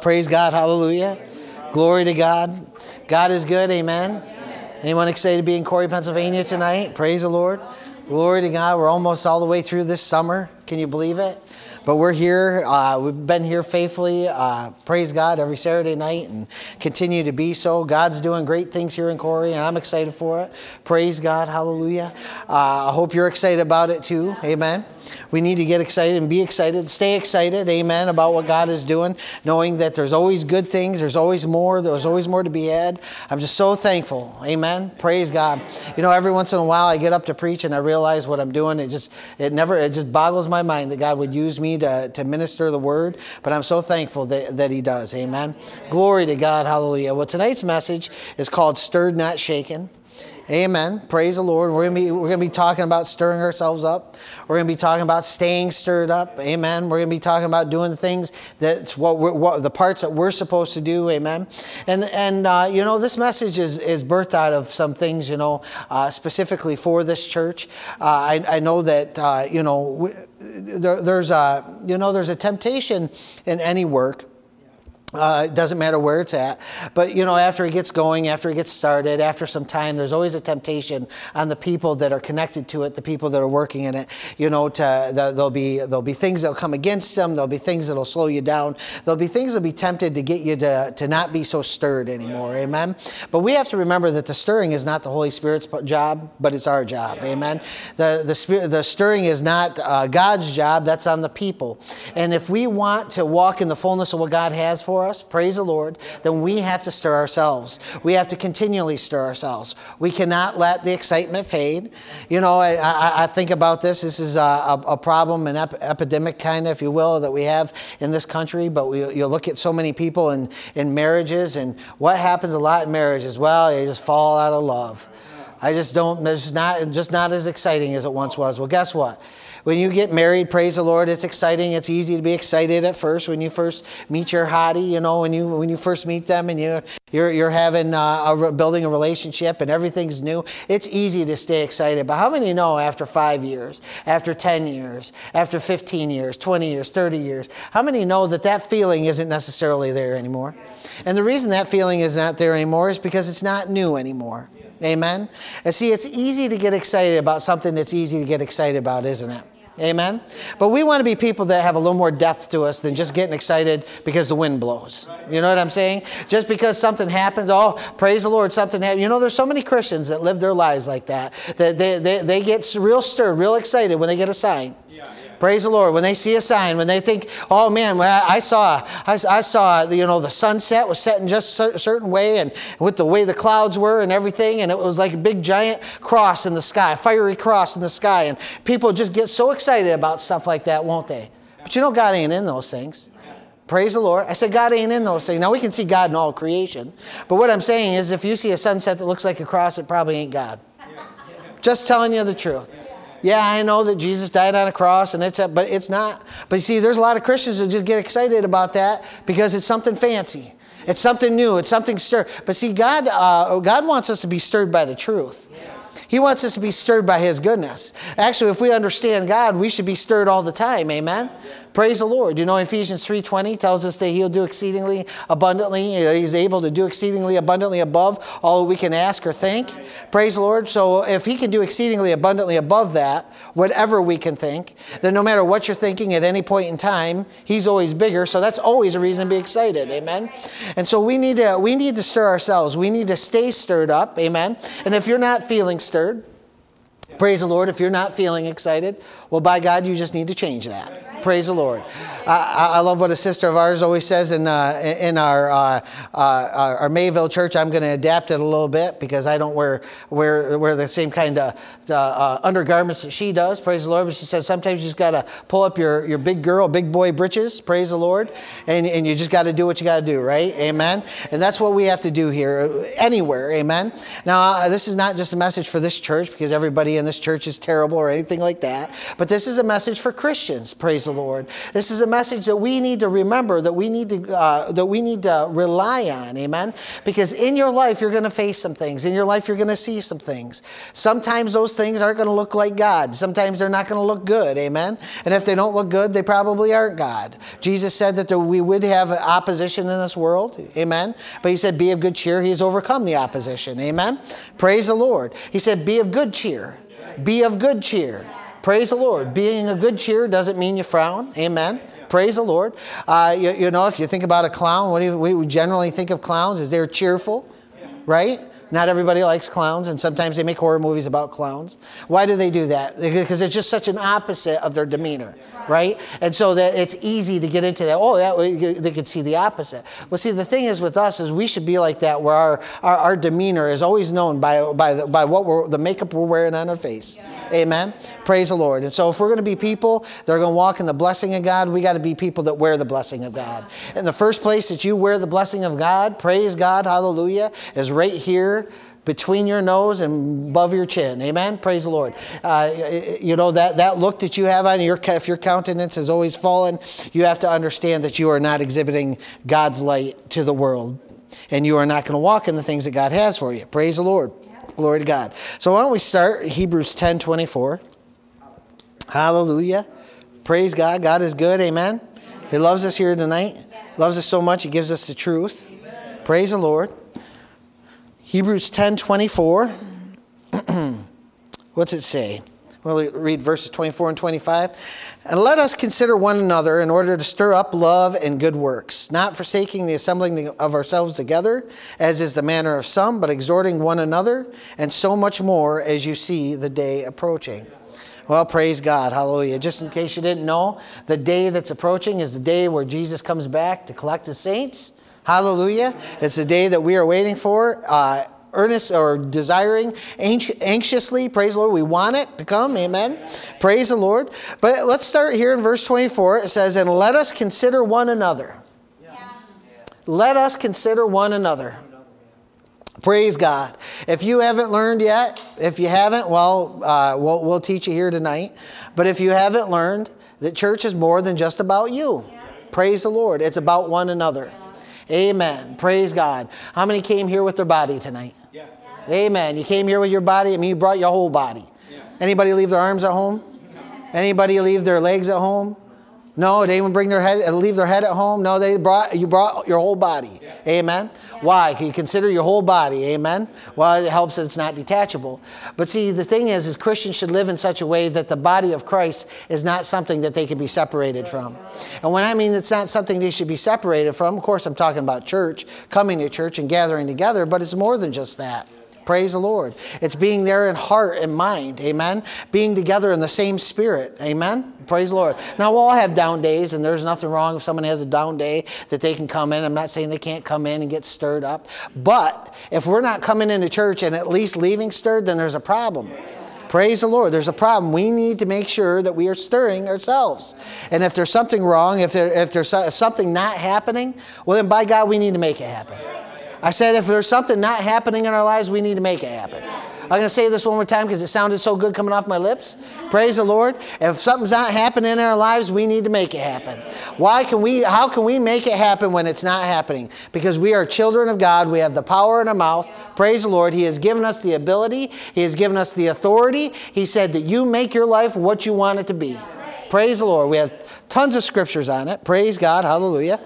Praise God. Hallelujah. Glory to God. God is good. Amen. Anyone excited to be in Corey, Pennsylvania tonight? Praise the Lord. Glory to God. We're almost all the way through this summer. Can you believe it? But we're here. We've been here faithfully, praise God, every Saturday night and continue to be so. God's doing great things here in Corey, and I'm excited for it. Praise God. Hallelujah. I hope you're excited about it too. Amen. We need to get excited and be excited. Stay excited, amen, about what God is doing, knowing that there's always good things. There's always more. There's always more to be had. I'm just so thankful. Amen. Praise God. You know, every once in a while I get up to preach and I realize what I'm doing. It just boggles my mind that God would use me to minister the word. But I'm so thankful that he does. Amen. Glory to God. Hallelujah. Well, tonight's message is called Stirred Not Shaken. Amen. Praise the Lord. We're gonna be talking about stirring ourselves up. We're gonna be talking about staying stirred up. Amen. We're gonna be talking about doing the things that's what the parts that we're supposed to do. Amen. And you know, this message is birthed out of some things, you know, specifically for this church. I know that you know, there's a temptation in any work. It doesn't matter where it's at. But, you know, after it gets going, after it gets started, after some time, there's always a temptation on the people that are connected to it, the people that are working in it. You know, there'll be things that'll come against them. There'll be things that'll slow you down. There'll be things that'll be tempted to get you to not be so stirred anymore. Amen. But we have to remember that the stirring is not the Holy Spirit's job, but it's our job. Amen. The stirring is not God's job. That's on the people. And if we want to walk in the fullness of what God has for us, praise the Lord, then we have to stir ourselves. We have to continually stir ourselves. We cannot let the excitement fade. You know, I think about this. This is a problem, an epidemic kind of, if you will, that we have in this country. But you look at so many people in marriages, and what happens a lot in marriages? Well, they just fall out of love. It's just not as exciting as it once was. Well, guess what? When you get married, praise the Lord, it's exciting. It's easy to be excited at first when you first meet your hottie. You know, when you first meet them and you're having building a relationship and everything's new. It's easy to stay excited. But how many know after 5 years, after 10 years, after 15 years, 20 years, 30 years, how many know that feeling isn't necessarily there anymore? And the reason that feeling is not there anymore is because it's not new anymore. Amen. And see, it's easy to get excited about something that's easy to get excited about, isn't it? Amen. But we want to be people that have a little more depth to us than just getting excited because the wind blows. You know what I'm saying? Just because something happens, oh, praise the Lord, something happened. You know, there's so many Christians that live their lives like that. That they get real stirred, real excited when they get a sign. Praise the Lord. When they see a sign, when they think, oh man, I saw, you know, the sunset was set in just a certain way, and with the way the clouds were and everything, and it was like a big giant cross in the sky, a fiery cross in the sky, and people just get so excited about stuff like that, won't they? But you know, God ain't in those things. Praise the Lord. I said God ain't in those things. Now, we can see God in all creation, but what I'm saying is if you see a sunset that looks like a cross, it probably ain't God. Just telling you the truth. Yeah, I know that Jesus died on a cross, but it's not. But you see, there's a lot of Christians who just get excited about that because it's something fancy. It's something new. It's something stirred. But see, God wants us to be stirred by the truth. He wants us to be stirred by His goodness. Actually, if we understand God, we should be stirred all the time. Amen? Praise the Lord. You know, Ephesians 3:20 tells us that He'll do exceedingly abundantly. He's able to do exceedingly abundantly above all that we can ask or think. Praise the Lord. So if He can do exceedingly abundantly above that, whatever we can think, then no matter what you're thinking at any point in time, He's always bigger. So that's always a reason to be excited. Amen. And so we need to stir ourselves. We need to stay stirred up. Amen. And if you're not feeling stirred, praise the Lord, if you're not feeling excited, well, by God, you just need to change that. Praise the Lord. I love what a sister of ours always says in our Mayville church. I'm going to adapt it a little bit because I don't wear the same kind of undergarments that she does. Praise the Lord. But she says sometimes you just got to pull up your big boy britches. Praise the Lord. And you just got to do what you got to do, right? Amen. And that's what we have to do here, anywhere. Amen. Now, this is not just a message for this church because everybody in saying this church is terrible or anything like that. But this is a message for Christians, praise the Lord. This is a message that we need to remember, that we need to rely on, amen? Because in your life, you're going to face some things. In your life, you're going to see some things. Sometimes those things aren't going to look like God. Sometimes they're not going to look good, amen? And if they don't look good, they probably aren't God. Jesus said that we would have opposition in this world, amen? But he said, be of good cheer. He has overcome the opposition, amen? Praise the Lord. He said, be of good cheer. Be of good cheer. Praise the Lord. Being a good cheer doesn't mean you frown. Amen. Praise the Lord. You know, if you think about a clown, we generally think of clowns as they're cheerful, right? Not everybody likes clowns, and sometimes they make horror movies about clowns. Why do they do that? Because it's just such an opposite of their demeanor, right? And so that it's easy to get into that. Oh, they could see the opposite. Well, see, the thing is with us is we should be like that, where our demeanor is always known by what the makeup we're wearing on our face. Amen. Praise the Lord. And so if we're going to be people that are going to walk in the blessing of God, we got to be people that wear the blessing of God. And the first place that you wear the blessing of God, praise God, hallelujah, is right here between your nose and above your chin. Amen. Praise the Lord. You know, that look that you have on if your countenance is always fallen, you have to understand that you are not exhibiting God's light to the world. And you are not going to walk in the things that God has for you. Praise the Lord. Glory to God. So why don't we start Hebrews 10:24. Hallelujah. Praise God. God is good. Amen. He loves us here tonight. Loves us so much, he gives us the truth. Praise the Lord. Hebrews 10:24. What's it say? We'll read verses 24 and 25. And let us consider one another in order to stir up love and good works, not forsaking the assembling of ourselves together, as is the manner of some, but exhorting one another, and so much more as you see the day approaching. Well, praise God. Hallelujah. Just in case you didn't know, the day that's approaching is the day where Jesus comes back to collect his saints. Hallelujah. It's the day that we are waiting for. Earnest or desiring, anxiously, praise the Lord. We want it to come, amen. Praise the Lord. But let's start here in verse 24. It says, and let us consider one another. Let us consider one another. Praise God. If you haven't learned yet, if you haven't, we'll teach you here tonight. But if you haven't learned, that church is more than just about you. Praise the Lord. It's about one another. Amen. Praise God. How many came here with their body tonight? Yeah. Amen. You came here with your body. I mean, you brought your whole body. Yeah. Anybody leave their arms at home? Anybody leave their legs at home? No. Did anyone leave their head at home? No. You brought your whole body. Yeah. Amen. Why? Can you consider your whole body? Amen. Well, it helps that it's not detachable. But see, the thing is Christians should live in such a way that the body of Christ is not something that they can be separated from. And when I mean it's not something they should be separated from, of course, I'm talking about church, coming to church and gathering together, but it's more than just that. Praise the Lord. It's being there in heart and mind. Amen. Being together in the same spirit. Amen. Praise the Lord. Now, we'll all have down days, and there's nothing wrong if someone has a down day that they can come in. I'm not saying they can't come in and get stirred up. But if we're not coming into church and at least leaving stirred, then there's a problem. Praise the Lord. There's a problem. We need to make sure that we are stirring ourselves. And if there's something wrong, if there's something not happening, well, then by God, we need to make it happen. I said if there's something not happening in our lives, we need to make it happen. I'm going to say this one more time because it sounded so good coming off my lips. Praise the Lord. If something's not happening in our lives, we need to make it happen. How can we make it happen when it's not happening? Because we are children of God. We have the power in our mouth. Praise the Lord. He has given us the ability. He has given us the authority. He said that you make your life what you want it to be. Praise the Lord. We have tons of scriptures on it. Praise God. Hallelujah.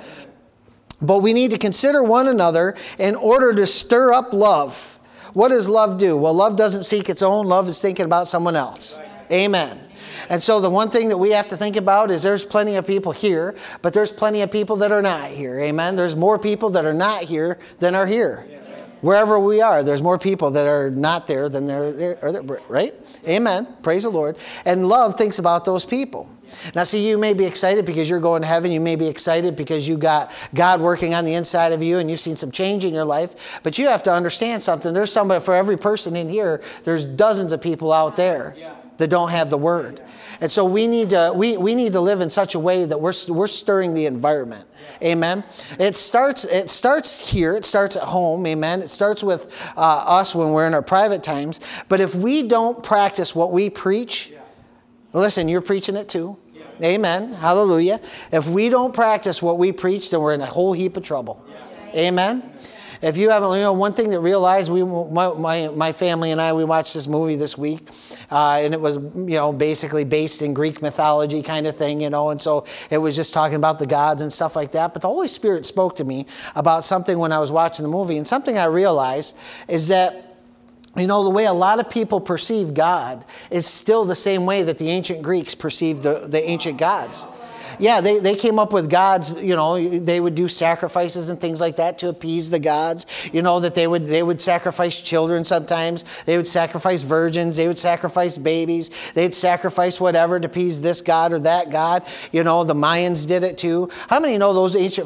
But we need to consider one another in order to stir up love. What does love do? Well, love doesn't seek its own. Love is thinking about someone else. Amen. And so the one thing that we have to think about is there's plenty of people here, but there's plenty of people that are not here. Amen. There's more people that are not here than are here. Wherever we are, there's more people that are not there than they're there, right? Amen. Praise the Lord. And love thinks about those people. Now, see, you may be excited because you're going to heaven. You may be excited because you got God working on the inside of you and you've seen some change in your life. But you have to understand something. There's somebody for every person in here. There's dozens of people out there. that don't have the word. And so we need to live in such a way that we're stirring the environment. Amen. It starts here. It starts at home. Amen. It starts with us when we're in our private times. But if we don't practice what we preach, listen, you're preaching it too. Amen. Hallelujah. If we don't practice what we preach, then we're in a whole heap of trouble. Amen. If you haven't, one thing that realized, my family and I, we watched this movie this week, and it was, basically based in Greek mythology kind of thing, and so it was just talking about the gods and stuff like that. But the Holy Spirit spoke to me about something when I was watching the movie, and something I realized is that, the way a lot of people perceive God is still the same way that the ancient Greeks perceived the ancient gods. Yeah, they came up with gods, they would do sacrifices and things like that to appease the gods. That they would sacrifice children sometimes. They would sacrifice virgins. They would sacrifice babies. They'd sacrifice whatever to appease this god or that god. The Mayans did it too. How many know those ancient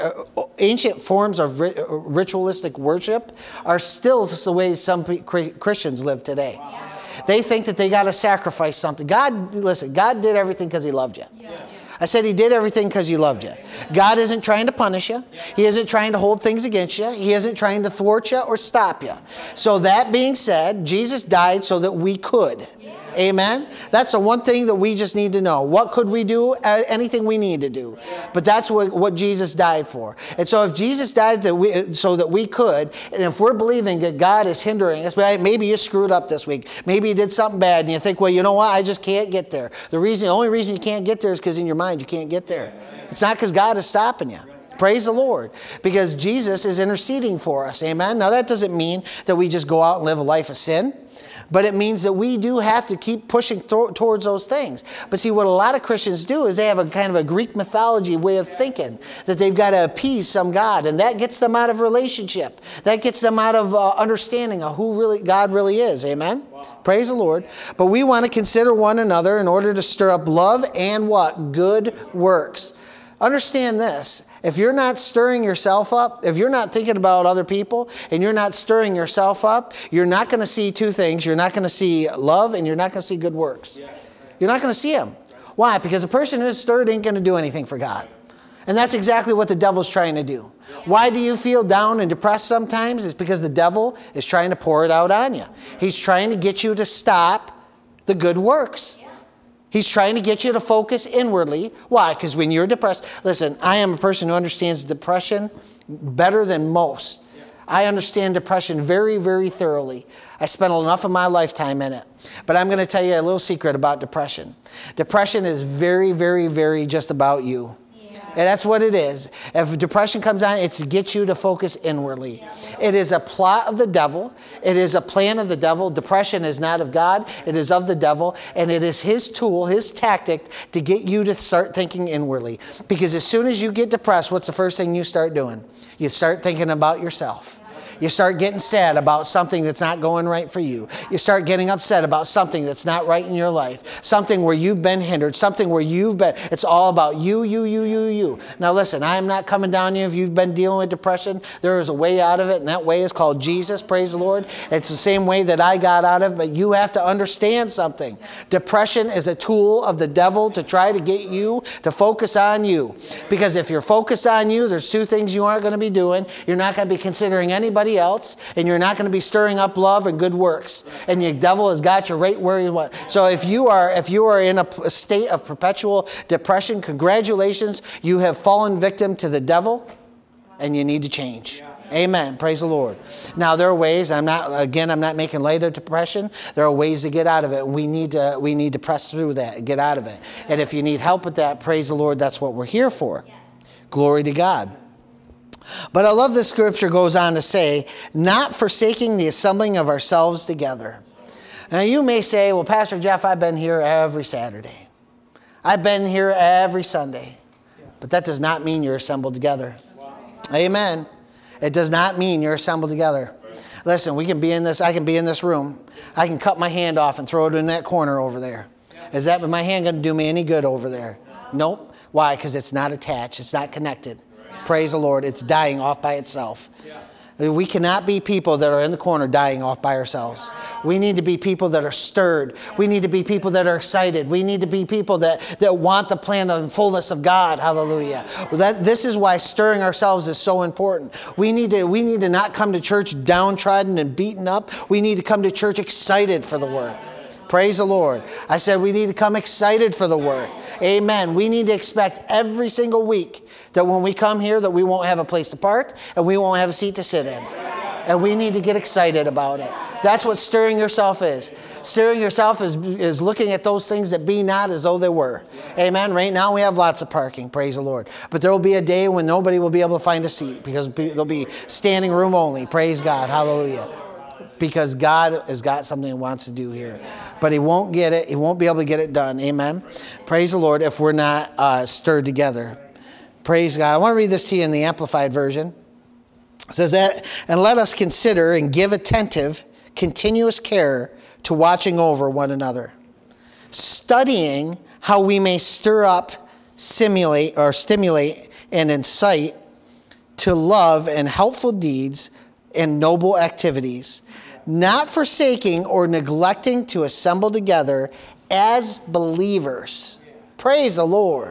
forms of ritualistic worship are still the way some Christians live today? They think that they got to sacrifice something. God did everything because he loved you. I said he did everything because he loved you. God isn't trying to punish you. He isn't trying to hold things against you. He isn't trying to thwart you or stop you. So that being said, Jesus died so that we could. Amen? That's the one thing that we just need to know. What could we do? Anything we need to do. But that's what Jesus died for. And so if Jesus died so that we could, and if we're believing that God is hindering us, maybe you screwed up this week. Maybe you did something bad and you think, well, you know what? I just can't get there. The only reason you can't get there is because in your mind you can't get there. It's not because God is stopping you. Praise the Lord. Because Jesus is interceding for us. Amen? Now that doesn't mean that we just go out and live a life of sin. But it means that we do have to keep pushing towards those things. But see, what a lot of Christians do is they have a kind of a Greek mythology way of thinking that they've got to appease some God. And that gets them out of relationship. That gets them out of understanding of who God really is. Amen? Wow. Praise the Lord. But we want to consider one another in order to stir up love and what? Good works. Understand this. If you're not stirring yourself up, if you're not thinking about other people and you're not stirring yourself up, you're not going to see two things. You're not going to see love and you're not going to see good works. You're not going to see them. Why? Because a person who's stirred ain't going to do anything for God. And that's exactly what the devil's trying to do. Why do you feel down and depressed sometimes? It's because the devil is trying to pour it out on you. He's trying to get you to stop the good works. He's trying to get you to focus inwardly. Why? Because when you're depressed, listen, I am a person who understands depression better than most. I understand depression very, very thoroughly. I spent enough of my lifetime in it. But I'm going to tell you a little secret about depression. Depression is very, very, very just about you. And that's what it is. If depression comes on, it's to get you to focus inwardly. It is a plot of the devil. It is a plan of the devil. Depression is not of God. It is of the devil. And it is his tool, his tactic to get you to start thinking inwardly. Because as soon as you get depressed, what's the first thing you start doing? You start thinking about yourself. You start getting sad about something that's not going right for you. You start getting upset about something that's not right in your life. Something where you've been hindered. Something where it's all about you. Now listen, I am not coming down on you if you've been dealing with depression. There is a way out of it, and that way is called Jesus. Praise the Lord. It's the same way that I got out of it, but you have to understand something. Depression is a tool of the devil to try to get you to focus on you. Because if you're focused on you, there's two things you aren't going to be doing. You're not going to be considering anybody else, and you're not going to be stirring up love and good works. And the devil has got you right where you want. So if you are in a state of perpetual depression, congratulations, you have fallen victim to the devil, and you need to change. Amen. Praise the Lord. Now there are ways. I'm not making light of depression. There are ways to get out of it. We need to press through that and get out of it. And if you need help with that, praise the Lord. That's what we're here for. Glory to God. But I love this scripture goes on to say, not forsaking the assembling of ourselves together. Now you may say, well, Pastor Jeff, I've been here every Saturday. I've been here every Sunday. But that does not mean you're assembled together. Amen. It does not mean you're assembled together. Listen, I can be in this room. I can cut my hand off and throw it in that corner over there. Is that my hand going to do me any good over there? Nope. Why? Because it's not attached. It's not connected. Praise the Lord. It's dying off by itself. We cannot be people that are in the corner dying off by ourselves. We need to be people that are stirred. We need to be people that are excited. We need to be people that want the plan of the fullness of God. Hallelujah. This is why stirring ourselves is so important. We need to not come to church downtrodden and beaten up. We need to come to church excited for the word. Praise the Lord. I said we need to come excited for the word. Amen. We need to expect every single week that when we come here that we won't have a place to park and we won't have a seat to sit in. And we need to get excited about it. That's what stirring yourself is. Stirring yourself is looking at those things that be not as though they were. Amen. Right now we have lots of parking. Praise the Lord. But there will be a day when nobody will be able to find a seat because there'll be standing room only. Praise God. Hallelujah. Because God has got something He wants to do here. But He won't get it. He won't be able to get it done. Amen. Praise the Lord if we're not stirred together. Praise God. I want to read this to you in the Amplified Version. It says that, and let us consider and give attentive, continuous care to watching over one another, studying how we may stir up, stimulate, and incite to love and helpful deeds and noble activities, not forsaking or neglecting to assemble together as believers. Praise the Lord.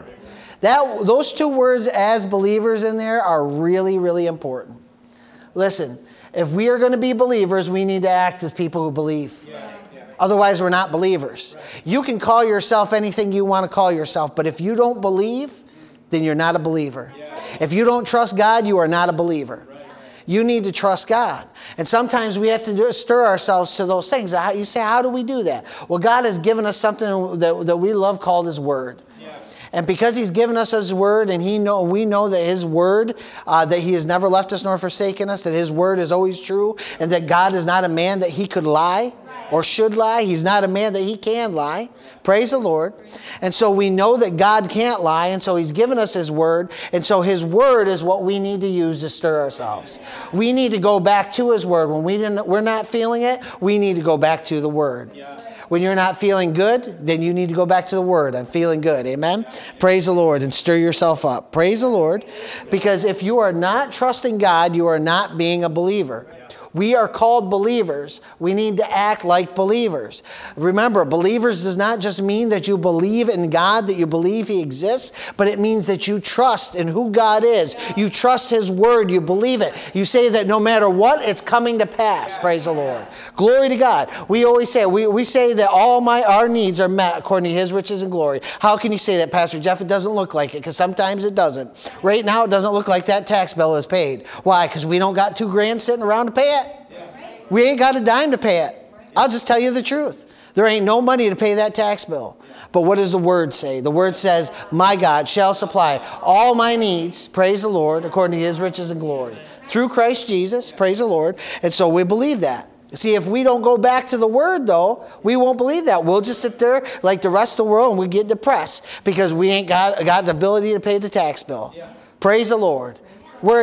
Those two words, as believers, in there are really, really important. Listen, if we are going to be believers, we need to act as people who believe. Otherwise, we're not believers. You can call yourself anything you want to call yourself, but if you don't believe, then you're not a believer. If you don't trust God, you are not a believer. You need to trust God. And sometimes we have to stir ourselves to those things. You say, how do we do that? Well, God has given us something that we love called His Word. And because He's given us His Word, and we know that His Word, that He has never left us nor forsaken us, that His Word is always true, and that God is not a man that He could lie or should lie. He's not a man that He can lie. Praise the Lord. And so we know that God can't lie, and so He's given us His Word, and so His Word is what we need to use to stir ourselves. We need to go back to His Word. When we're not feeling it, we need to go back to the Word. When you're not feeling good, then you need to go back to the Word. I'm feeling good. Amen? Praise the Lord and stir yourself up. Praise the Lord. Because if you are not trusting God, you are not being a believer. We are called believers. We need to act like believers. Remember, believers does not just mean that you believe in God, that you believe He exists, but it means that you trust in who God is. You trust His Word. You believe it. You say that no matter what, it's coming to pass. Praise the Lord. Glory to God. We always say, we say that all our needs are met according to His riches and glory. How can you say that, Pastor Jeff? It doesn't look like it, because sometimes it doesn't. Right now, it doesn't look like that tax bill is paid. Why? Because we don't got $2,000 sitting around to pay it. We ain't got a dime to pay it. I'll just tell you the truth. There ain't no money to pay that tax bill. But what does the Word say? The Word says, my God shall supply all my needs, praise the Lord, according to His riches and glory. Through Christ Jesus, praise the Lord. And so we believe that. See, if we don't go back to the Word, though, we won't believe that. We'll just sit there like the rest of the world and we get depressed because we ain't got the ability to pay the tax bill. Praise the Lord. We're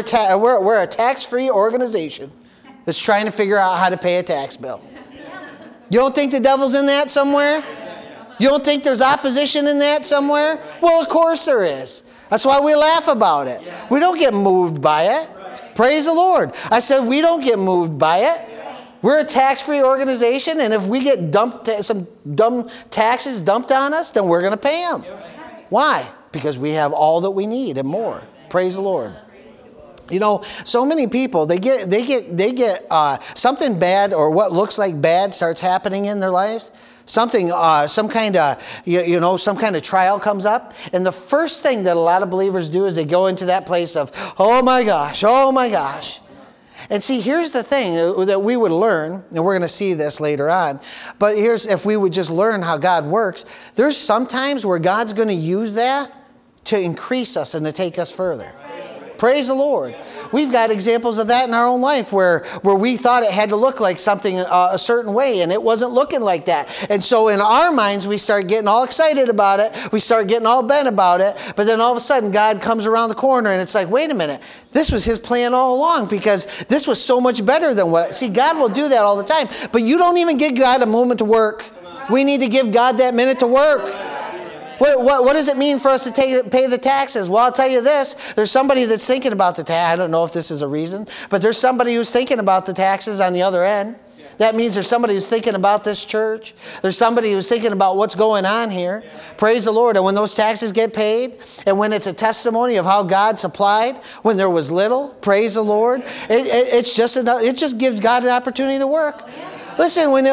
a tax-free organization that's trying to figure out how to pay a tax bill. You don't think the devil's in that somewhere? You don't think there's opposition in that somewhere? Well, of course there is. That's why we laugh about it. We don't get moved by it. Praise the Lord. I said we don't get moved by it. We're a tax-free organization, and if we get some dumb taxes dumped on us, then we're going to pay them. Why? Because we have all that we need and more. Praise the Lord. You know, so many people, they get something bad or what looks like bad starts happening in their lives. Something, some kind of trial comes up. And the first thing that a lot of believers do is they go into that place of, oh my gosh. And see, here's the thing that we would learn, and we're going to see this later on, but if we would just learn how God works, there's some times where God's going to use that to increase us and to take us further. Praise the Lord. We've got examples of that in our own life where we thought it had to look like something a certain way, and it wasn't looking like that. And so in our minds, we start getting all excited about it. We start getting all bent about it. But then all of a sudden, God comes around the corner, and it's like, wait a minute. This was His plan all along because this was so much better than what... See, God will do that all the time. But you don't even give God a moment to work. We need to give God that minute to work. What does it mean for us to pay the taxes? Well, I'll tell you this. There's somebody that's thinking about the tax. I don't know if this is a reason, but there's somebody who's thinking about the taxes on the other end. That means there's somebody who's thinking about this church. There's somebody who's thinking about what's going on here. Praise the Lord. And when those taxes get paid, and when it's a testimony of how God supplied when there was little, praise the Lord, it just gives God an opportunity to work. Listen, when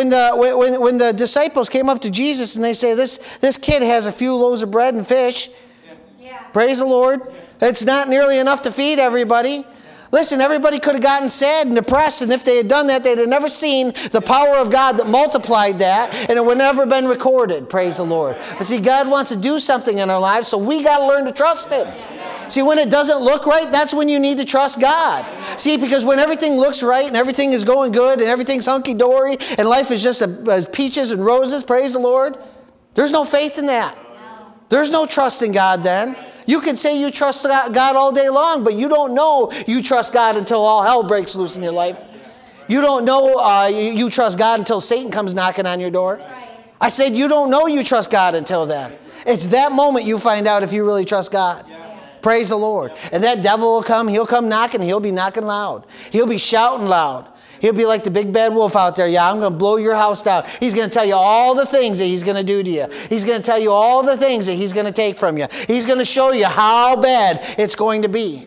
the disciples came up to Jesus and they say, this kid has a few loaves of bread and fish, praise the Lord, it's not nearly enough to feed everybody. Listen, everybody could have gotten sad and depressed, and if they had done that, they'd have never seen the power of God that multiplied that, and it would never have been recorded, praise the Lord. But see, God wants to do something in our lives, so we got to learn to trust Him. See, when it doesn't look right, that's when you need to trust God. See, because when everything looks right and everything is going good and everything's hunky-dory and life is just as peaches and roses, praise the Lord, there's no faith in that. There's no trust in God then. You can say you trust God all day long, but you don't know you trust God until all hell breaks loose in your life. You don't know you trust God until Satan comes knocking on your door. I said you don't know you trust God until then. It's that moment you find out if you really trust God. Praise the Lord. And that devil will come. He'll come knocking. He'll be knocking loud. He'll be shouting loud. He'll be like the big bad wolf out there. Yeah, I'm going to blow your house down. He's going to tell you all the things that he's going to do to you. He's going to tell you all the things that he's going to take from you. He's going to show you how bad it's going to be.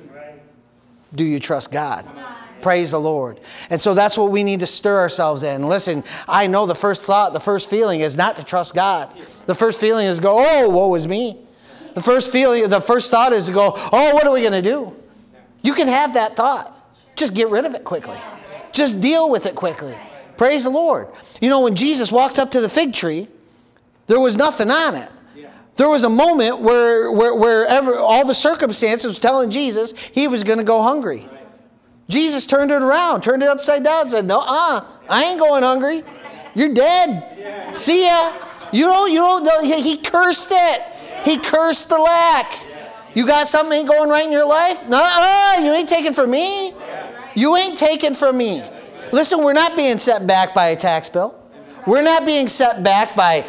Do you trust God? Praise the Lord. And so that's what we need to stir ourselves in. Listen, I know the first thought, the first feeling is not to trust God. The first feeling is to go, oh, woe is me. The first thought is to go, oh, what are we going to do? You can have that thought. Just get rid of it quickly. Just deal with it quickly. Praise the Lord. You know, when Jesus walked up to the fig tree, there was nothing on it. There was a moment where all the circumstances was telling Jesus he was going to go hungry. Jesus turned it around, turned it upside down, and said, no, I ain't going hungry. You're dead. See ya. You don't know. He cursed it. He cursed the lack. You got something ain't going right in your life? No, you ain't taking from me. You ain't taking from me. Listen, we're not being set back by a tax bill. We're not being set back by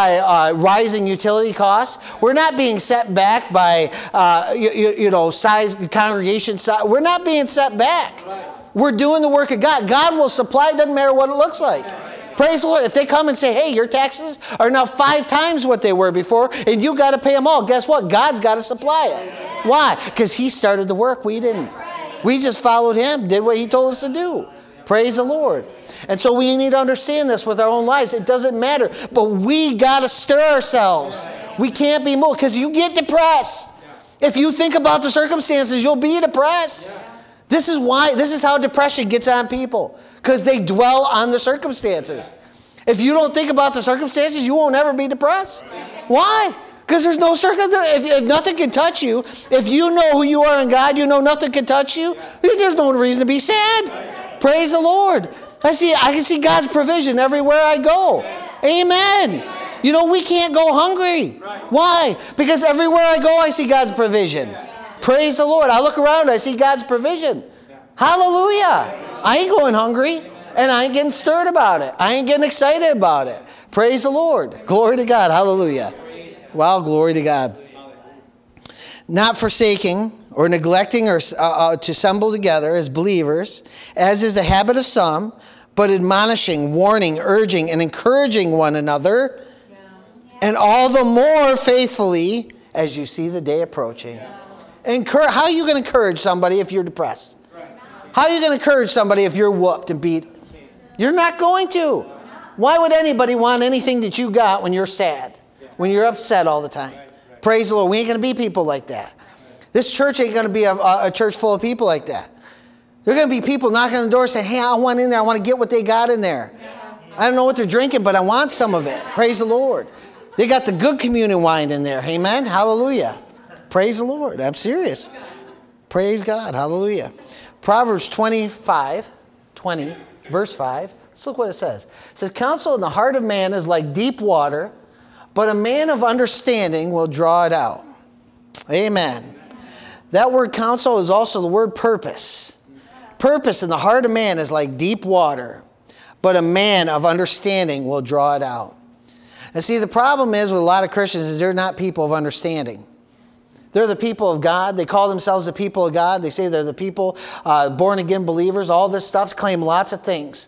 rising utility costs. We're not being set back by size, congregation size. We're not being set back. We're doing the work of God. God will supply. It doesn't matter what it looks like. Praise the Lord. If they come and say, hey, your taxes are now 5 times what they were before, and you got to pay them all, guess what? God's got to supply it. Why? Because He started the work. We didn't. We just followed Him, did what He told us to do. Praise the Lord. And so we need to understand this with our own lives. It doesn't matter. But we got to stir ourselves. We can't be moved because you get depressed. If you think about the circumstances, you'll be depressed. This is how depression gets on people. Because they dwell on the circumstances. If you don't think about the circumstances, you won't ever be depressed. Why? Because there's no circumstance. If nothing can touch you, if you know who you are in God, you know nothing can touch you, there's no reason to be sad. Praise the Lord. I can see God's provision everywhere I go. Amen. You know, we can't go hungry. Why? Because everywhere I go, I see God's provision. Praise the Lord. I look around, I see God's provision. Hallelujah. I ain't going hungry, and I ain't getting stirred about it. I ain't getting excited about it. Praise the Lord. Glory to God. Hallelujah. Wow, glory to God. Not forsaking or neglecting or to assemble together as believers, as is the habit of some, but admonishing, warning, urging, and encouraging one another, and all the more faithfully as you see the day approaching. How are you going to encourage somebody if you're depressed? How are you going to encourage somebody if you're whooped and beat? You're not going to. Why would anybody want anything that you got when you're sad? When you're upset all the time? Praise the Lord. We ain't going to be people like that. This church ain't going to be a church full of people like that. There are going to be people knocking on the door saying, hey, I want in there. I want to get what they got in there. I don't know what they're drinking, but I want some of it. Praise the Lord. They got the good communion wine in there. Amen. Hallelujah. Praise the Lord. I'm serious. Praise God. Hallelujah. Proverbs 20, verse 5. Let's look what it says. It says, counsel in the heart of man is like deep water, but a man of understanding will draw it out. Amen. That word counsel is also the word purpose. Purpose in the heart of man is like deep water, but a man of understanding will draw it out. And see, the problem is with a lot of Christians is they're not people of understanding. They're the people of God. They call themselves the people of God. They say they're the people, born-again believers, all this stuff, claim lots of things.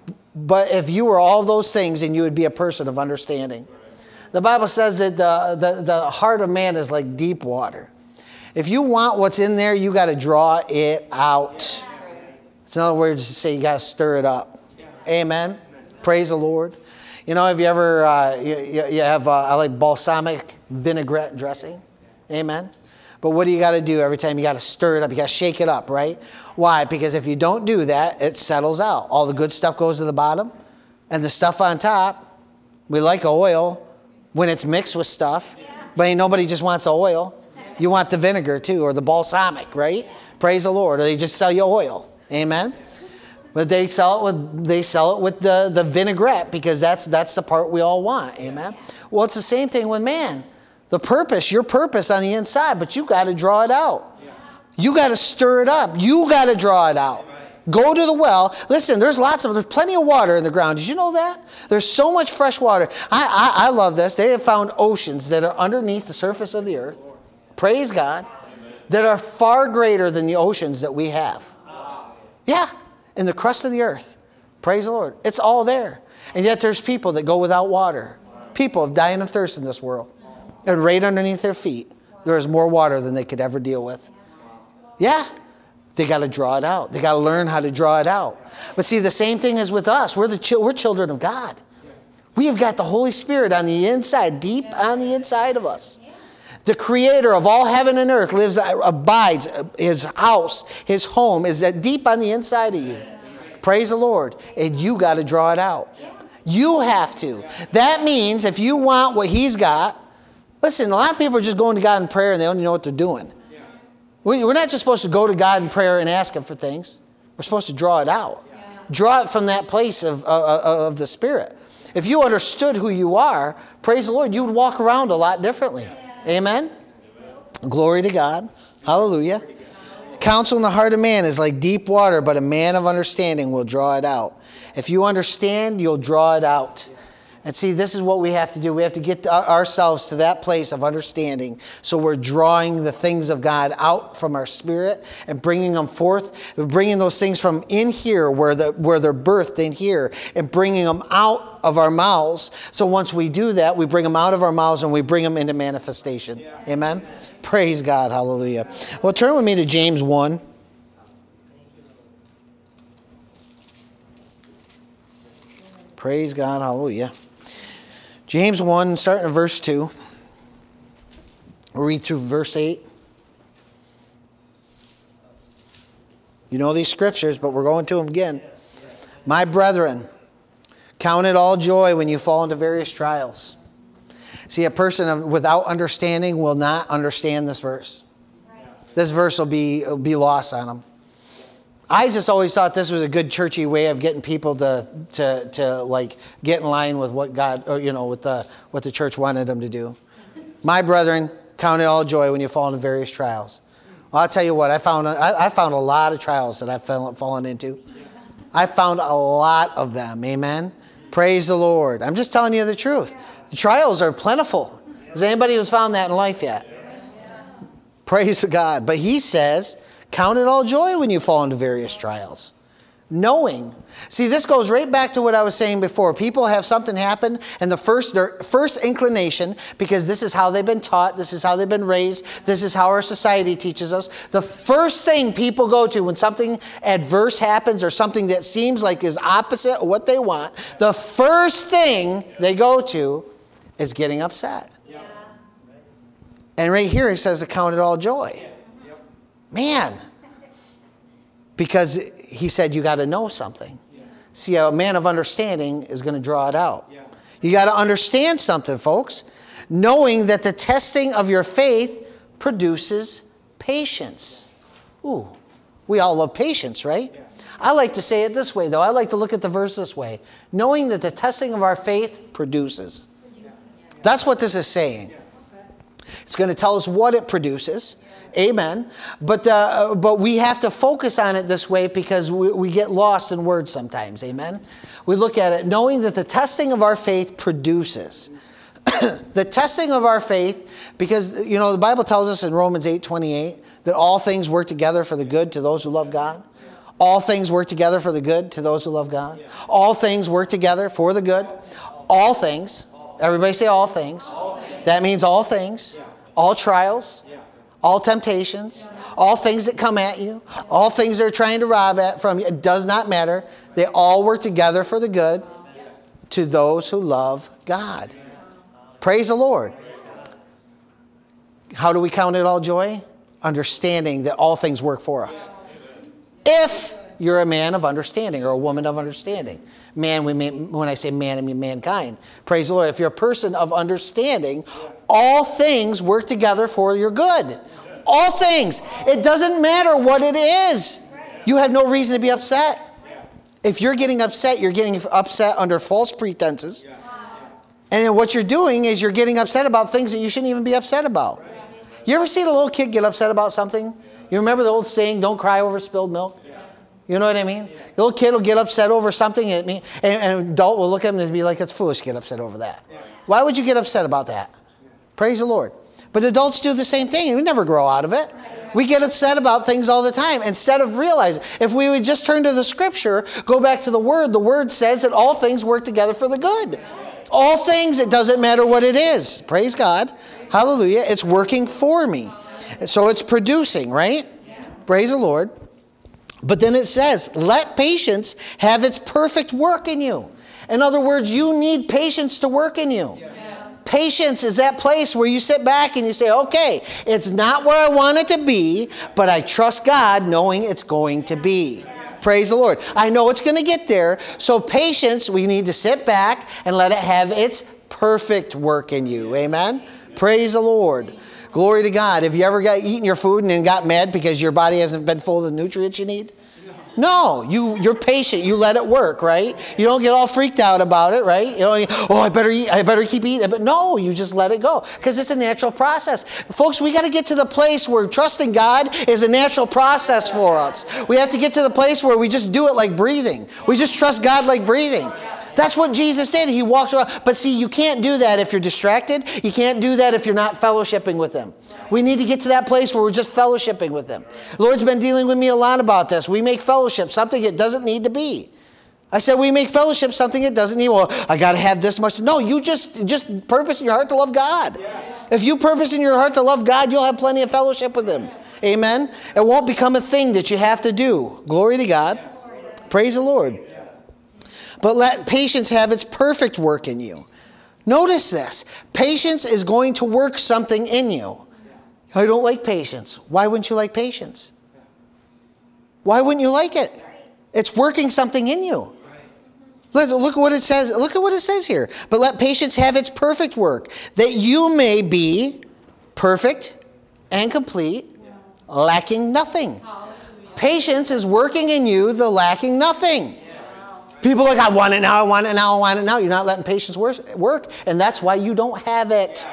But if you were all those things, then you would be a person of understanding. The Bible says that the heart of man is like deep water. If you want what's in there, you got to draw it out. It's another word to say you got to stir it up. Amen. Praise the Lord. You know, have you ever, you have, I like balsamic vinaigrette dressing. Amen. But what do you got to do every time? You got to stir it up. You got to shake it up, right? Why? Because if you don't do that, it settles out. All the good stuff goes to the bottom. And the stuff on top, we like oil when it's mixed with stuff. But ain't nobody just wants the oil. You want the vinegar too, or the balsamic, right? Praise the Lord. Or they just sell you oil. Amen. But they sell it with the vinaigrette because that's the part we all want. Amen. Well, it's the same thing with man. The purpose, your purpose on the inside, but you got to draw it out. You got to stir it up. You got to draw it out. Go to the well. Listen, there's plenty of water in the ground. Did you know that? There's so much fresh water. I love this. They have found oceans that are underneath the surface of the earth. Praise God. That are far greater than the oceans that we have. Yeah. In the crust of the earth. Praise the Lord. It's all there. And yet there's people that go without water. People have dying of thirst in this world. And right underneath their feet, there is more water than they could ever deal with. Yeah. They got to draw it out. They got to learn how to draw it out. But see, the same thing is with us. We're children of God. We have got the Holy Spirit on the inside, deep on the inside of us. The creator of all heaven and earth abides, his house, his home is deep on the inside of you. Praise the Lord. And you got to draw it out. You have to. That means if you want what he's got, listen, a lot of people are just going to God in prayer and they don't even know what they're doing. We're not just supposed to go to God in prayer and ask him for things. We're supposed to draw it out. Draw it from that place of the Spirit. If you understood who you are, praise the Lord, you would walk around a lot differently. Amen? Glory to God. Hallelujah. Counsel in the heart of man is like deep water, but a man of understanding will draw it out. If you understand, you'll draw it out. And see, this is what we have to do. We have to get ourselves to that place of understanding. So we're drawing the things of God out from our spirit and bringing them forth. We're bringing those things from in here where they're birthed in here and bringing them out of our mouths. So once we do that, we bring them out of our mouths and we bring them into manifestation. Amen? Praise God. Hallelujah. Well, turn with me to James 1. Praise God. Hallelujah. James 1, starting at verse 2. We'll read through verse 8. You know these scriptures, but we're going to them again. My brethren, count it all joy when you fall into various trials. See, a person without understanding will not understand this verse. This verse will be lost on them. I just always thought this was a good churchy way of getting people to like get in line with what God, or with what the church wanted them to do. My brethren, count it all joy when you fall into various trials. Well, I'll tell you what, I found a lot of trials that I've fallen into. I found a lot of them. Amen. Praise the Lord. I'm just telling you the truth. The trials are plentiful. Is there anybody who's found that in life yet? Praise God. But he says, count it all joy when you fall into various trials. Knowing. See, this goes right back to what I was saying before. People have something happen, and their first inclination, because this is how they've been taught, this is how they've been raised, this is how our society teaches us. The first thing people go to when something adverse happens or something that seems like is opposite of what they want, the first thing they go to is getting upset. And right here it says to count it all joy. Man. Because he said you got to know something. See, a man of understanding is going to draw it out. You got to understand something, folks. Knowing that the testing of your faith produces patience. Ooh, we all love patience, right? I like to say it this way, though. I like to look at the verse this way. Knowing that the testing of our faith produces. That's what this is saying. It's going to tell us what it produces. Amen. But we have to focus on it this way because we get lost in words sometimes. Amen. We look at it knowing that the testing of our faith produces. the testing of our faith, because, the Bible tells us in Romans 8:28 that all things work together for the good to those who love God. All things work together for the good to those who love God. All things work together for the good. All things. Everybody say all things. That means all things. All trials. All temptations. All things that come at you. All things that are trying to rob from you. It does not matter. They all work together for the good to those who love God. Praise the Lord. How do we count it all joy? Understanding that all things work for us. If you're a man of understanding or a woman of understanding. Man, when I say man, I mean mankind. Praise the Lord. If you're a person of understanding, all things work together for your good. All things. It doesn't matter what it is. You have no reason to be upset. If you're getting upset under false pretenses. And what you're doing is you're getting upset about things that you shouldn't even be upset about. You ever seen a little kid get upset about something? You remember the old saying, don't cry over spilled milk? You know what I mean? The little kid will get upset over something, and an adult will look at him and be like, it's foolish to get upset over that. Why would you get upset about that? Praise the Lord. But adults do the same thing, and we never grow out of it. We get upset about things all the time instead of realizing. If we would just turn to the Scripture, go back to the Word says that all things work together for the good. All things, it doesn't matter what it is. Praise God. Hallelujah. It's working for me. So it's producing, right? Praise the Lord. But then it says, let patience have its perfect work in you. In other words, you need patience to work in you. Patience is that place where you sit back and you say, okay, it's not where I want it to be, but I trust God knowing it's going to be. Praise the Lord. I know it's going to get there. So patience, we need to sit back and let it have its perfect work in you. Amen? Praise the Lord. Glory to God. Have you ever eaten your food and then got mad because your body hasn't been full of the nutrients you need? No, you're patient. You let it work, right? You don't get all freaked out about it, right? You don't, I better keep eating. But no, you just let it go because it's a natural process. Folks, we got to get to the place where trusting God is a natural process for us. We have to get to the place where we just do it like breathing. We just trust God like breathing. That's what Jesus did. He walked around. But see, you can't do that if you're distracted. You can't do that if you're not fellowshipping with Him. We need to get to that place where we're just fellowshipping with Him. The Lord's been dealing with me a lot about this. We make fellowship something it doesn't need to be. I said we make fellowship something it doesn't need. Well, I got to have this much. No, you just purpose in your heart to love God. If you purpose in your heart to love God, you'll have plenty of fellowship with Him. Amen? It won't become a thing that you have to do. Glory to God. Praise the Lord. But let patience have its perfect work in you. Notice this. Patience is going to work something in you. I don't like patience. Why wouldn't you like patience? Why wouldn't you like it? It's working something in you. Look what it says. Look at what it says here. But let patience have its perfect work, that you may be perfect and complete, lacking nothing. Patience is working in you, the lacking nothing. People are like, I want it now, I want it now, I want it now. You're not letting patience work, and that's why you don't have it.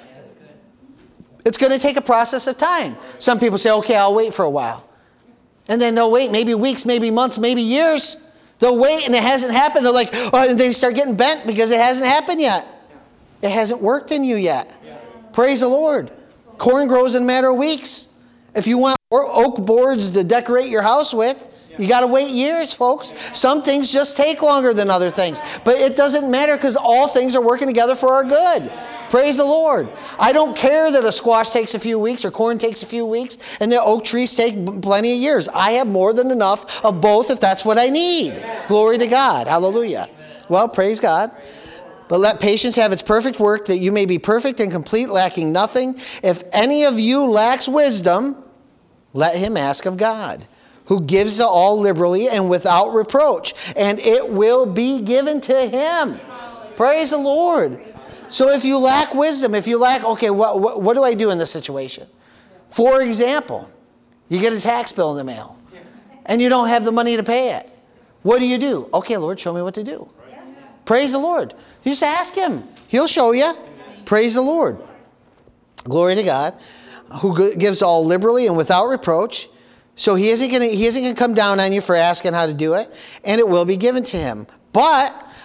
It's going to take a process of time. Some people say, okay, I'll wait for a while. And then they'll wait maybe weeks, maybe months, maybe years. They'll wait and it hasn't happened. They're like, oh, and they start getting bent because it hasn't happened yet. It hasn't worked in you yet. Praise the Lord. Corn grows in a matter of weeks. If you want oak boards to decorate your house with, you got to wait years, folks. Some things just take longer than other things. But it doesn't matter because all things are working together for our good. Praise the Lord. I don't care that a squash takes a few weeks or corn takes a few weeks and the oak trees take plenty of years. I have more than enough of both if that's what I need. Glory to God. Hallelujah. Well, praise God. But let patience have its perfect work, that you may be perfect and complete, lacking nothing. If any of you lacks wisdom, let him ask of God, who gives to all liberally and without reproach, and it will be given to him. Praise the Lord. So if you lack wisdom, if you lack, okay, what do I do in this situation? For example, you get a tax bill in the mail, and you don't have the money to pay it. What do? Okay, Lord, show me what to do. Praise the Lord. You just ask him. He'll show you. Praise the Lord. Glory to God, who gives all liberally and without reproach. So he isn't going to come down on you for asking how to do it, and it will be given to him. But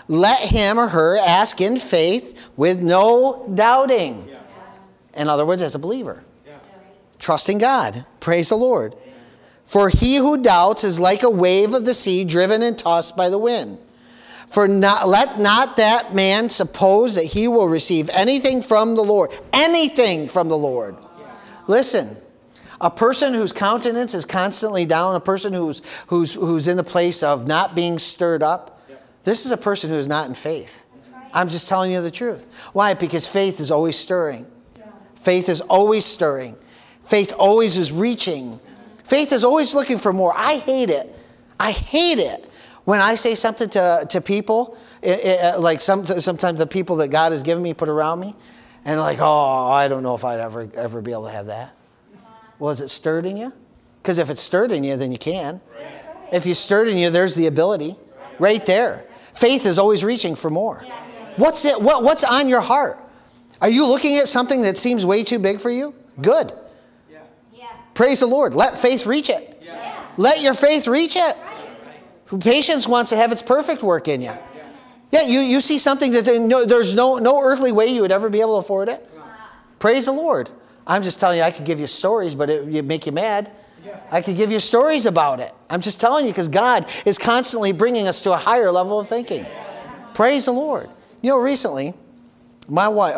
let him or her ask in faith with no doubting. In other words, as a believer. Trusting God. Praise the Lord. For he who doubts is like a wave of the sea driven and tossed by the wind. Let not that man suppose that he will receive anything from the Lord. Anything from the Lord. Listen, a person whose countenance is constantly down, a person who's in the place of not being stirred up, this is a person who is not in faith. I'm just telling you the truth. Why? Because faith is always stirring. Faith is always stirring. Faith always is reaching. Faith is always looking for more. I hate it. I hate it when I say something to people, like sometimes the people that God has given me, put around me, and like, oh, I don't know if I'd ever be able to have that. Well, is it stirred in you? Because if it's stirred in you, then you can. Right. If you stirred in you, there's the ability. Right there. Faith is always reaching for more. What's it? What's on your heart? Are you looking at something that seems way too big for you? Good. Praise the Lord. Let faith reach it. Let your faith reach it. Patience wants to have its perfect work in you. Yeah, you see something that there's no earthly way you would ever be able to afford it. Praise the Lord. I'm just telling you, I could give you stories, but it'd make you mad. I could give you stories about it. I'm just telling you because God is constantly bringing us to a higher level of thinking. Praise the Lord. You know, recently, my wife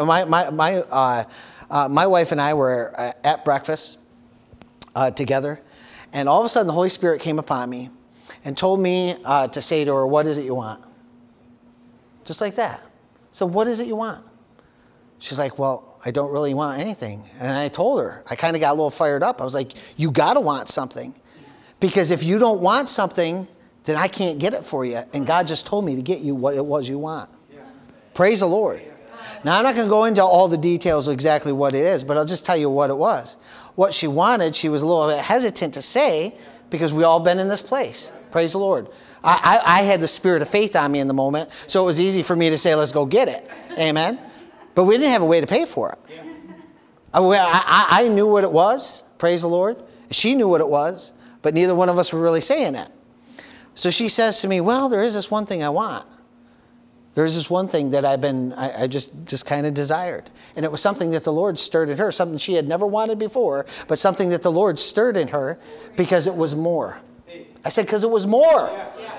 and I were at breakfast together, and all of a sudden the Holy Spirit came upon me and told me to say to her, "What is it you want?" Just like that. So, what is it you want? She's like, "Well, I don't really want anything." And I told her, I kind of got a little fired up. I was like, "You got to want something. Because if you don't want something, then I can't get it for you. And God just told me to get you what it was you want." Yeah. Praise the Lord. Now, I'm not going to go into all the details of exactly what it is, but I'll just tell you what it was. What she wanted, she was a little bit hesitant to say because we all been in this place. Praise the Lord. I had the spirit of faith on me in the moment, so it was easy for me to say, "Let's go get it." Amen. But we didn't have a way to pay for it. I knew what it was. Praise the Lord. She knew what it was, but neither one of us were really saying it. So she says to me, "Well, there is this one thing I want. There's this one thing that I just kind of desired." And it was something that the Lord stirred in her, something she had never wanted before, but something that the Lord stirred in her because it was more. I said, because it was more.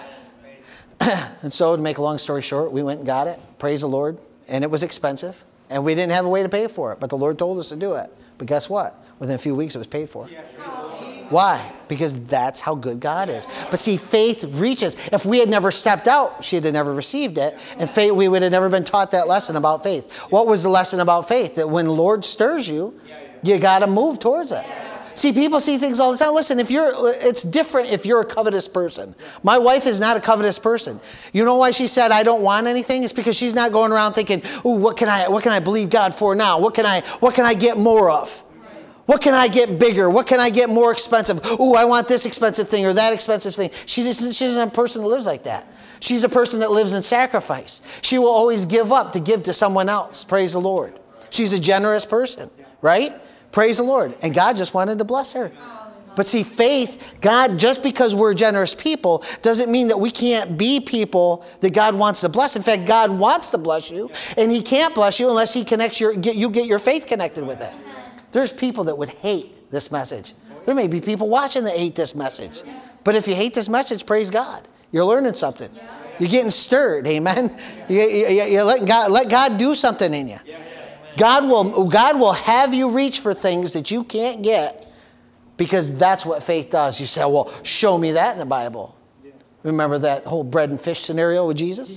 And so to make a long story short, we went and got it. Praise the Lord. And it was expensive. And we didn't have a way to pay for it. But the Lord told us to do it. But guess what? Within a few weeks, it was paid for. Why? Because that's how good God is. But see, faith reaches. If we had never stepped out, she'd have never received it. And faith, we would have never been taught that lesson about faith. What was the lesson about faith? That when the Lord stirs you, you got to move towards it. See, people see things all the time. Listen, it's different if you're a covetous person. My wife is not a covetous person. You know why she said, "I don't want anything"? It's because she's not going around thinking, "Ooh, what can I believe God for now? What can I get more of? What can I get bigger? What can I get more expensive? Ooh, I want this expensive thing or that expensive thing." She isn't a person that lives like that. She's a person that lives in sacrifice. She will always give up to give to someone else. Praise the Lord. She's a generous person, right? Praise the Lord. And God just wanted to bless her. But see, faith, God, just because we're generous people, doesn't mean that we can't be people that God wants to bless. In fact, God wants to bless you, and He can't bless you unless He connects you get your faith connected with it. There's people that would hate this message. There may be people watching that hate this message. But if you hate this message, praise God. You're learning something. You're getting stirred, amen? You let God do something in you. God will have you reach for things that you can't get because that's what faith does. You say, "Well, show me that in the Bible." Remember that whole bread and fish scenario with Jesus?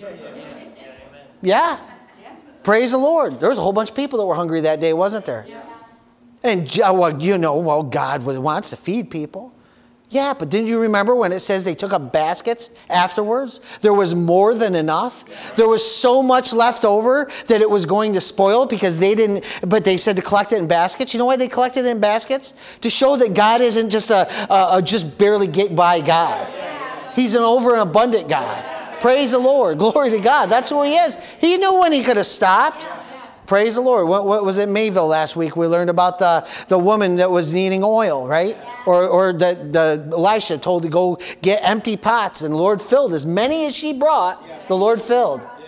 Yeah. Praise the Lord. There was a whole bunch of people that were hungry that day, wasn't there? And, God wants to feed people. Yeah, but didn't you remember when it says they took up baskets afterwards? There was more than enough. There was so much left over that it was going to spoil because but they said to collect it in baskets. You know why they collected it in baskets? To show that God isn't just just barely get by God. He's an over and abundant God. Praise the Lord. Glory to God. That's who He is. He knew when He could have stopped. Praise the Lord. What was it, Mayville last week? We learned about the woman that was needing oil, right? Or the Elisha told to go get empty pots, and the Lord filled as many as she brought. The Lord filled.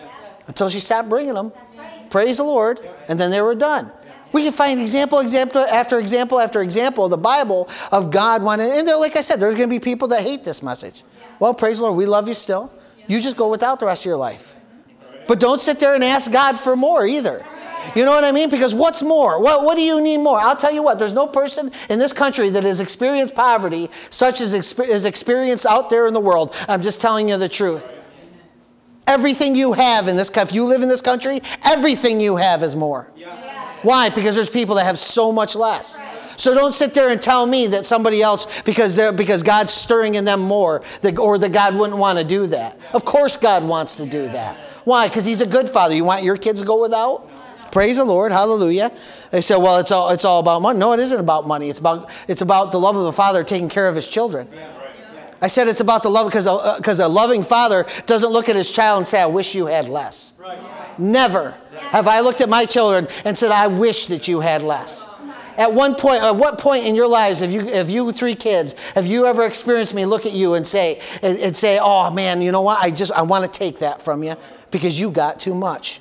until she stopped bringing them. Praise the Lord. And then they were done. We can find example after example after example of the Bible of God wanting, and like I said, there's going to be people that hate this message. Well, praise the Lord, we love you still. You just go without the rest of your life. But don't sit there and ask God for more either. You know what I mean? Because what's more? What do you need more? I'll tell you what, there's no person in this country that has experienced poverty such as is experienced out there in the world. I'm just telling you the truth. Everything you have in this country, if you live in this country, everything you have is more. Why? Because there's people that have so much less. So don't sit there and tell me that somebody else, because God's stirring in them more, or that God wouldn't want to do that. Of course God wants to do that. Why? Because He's a good Father. You want your kids to go without? Praise the Lord. Hallelujah. They say, well, it's all about money. No, it isn't about money. It's about the love of the Father taking care of His children. I said it's about the love because a loving father doesn't look at his child and say, I wish you had less. Never have I looked at my children and said, I wish that you had less. At what point in your lives, have you 3 kids, have you ever experienced me look at you and say, oh man, you know what? I want to take that from you because you got too much.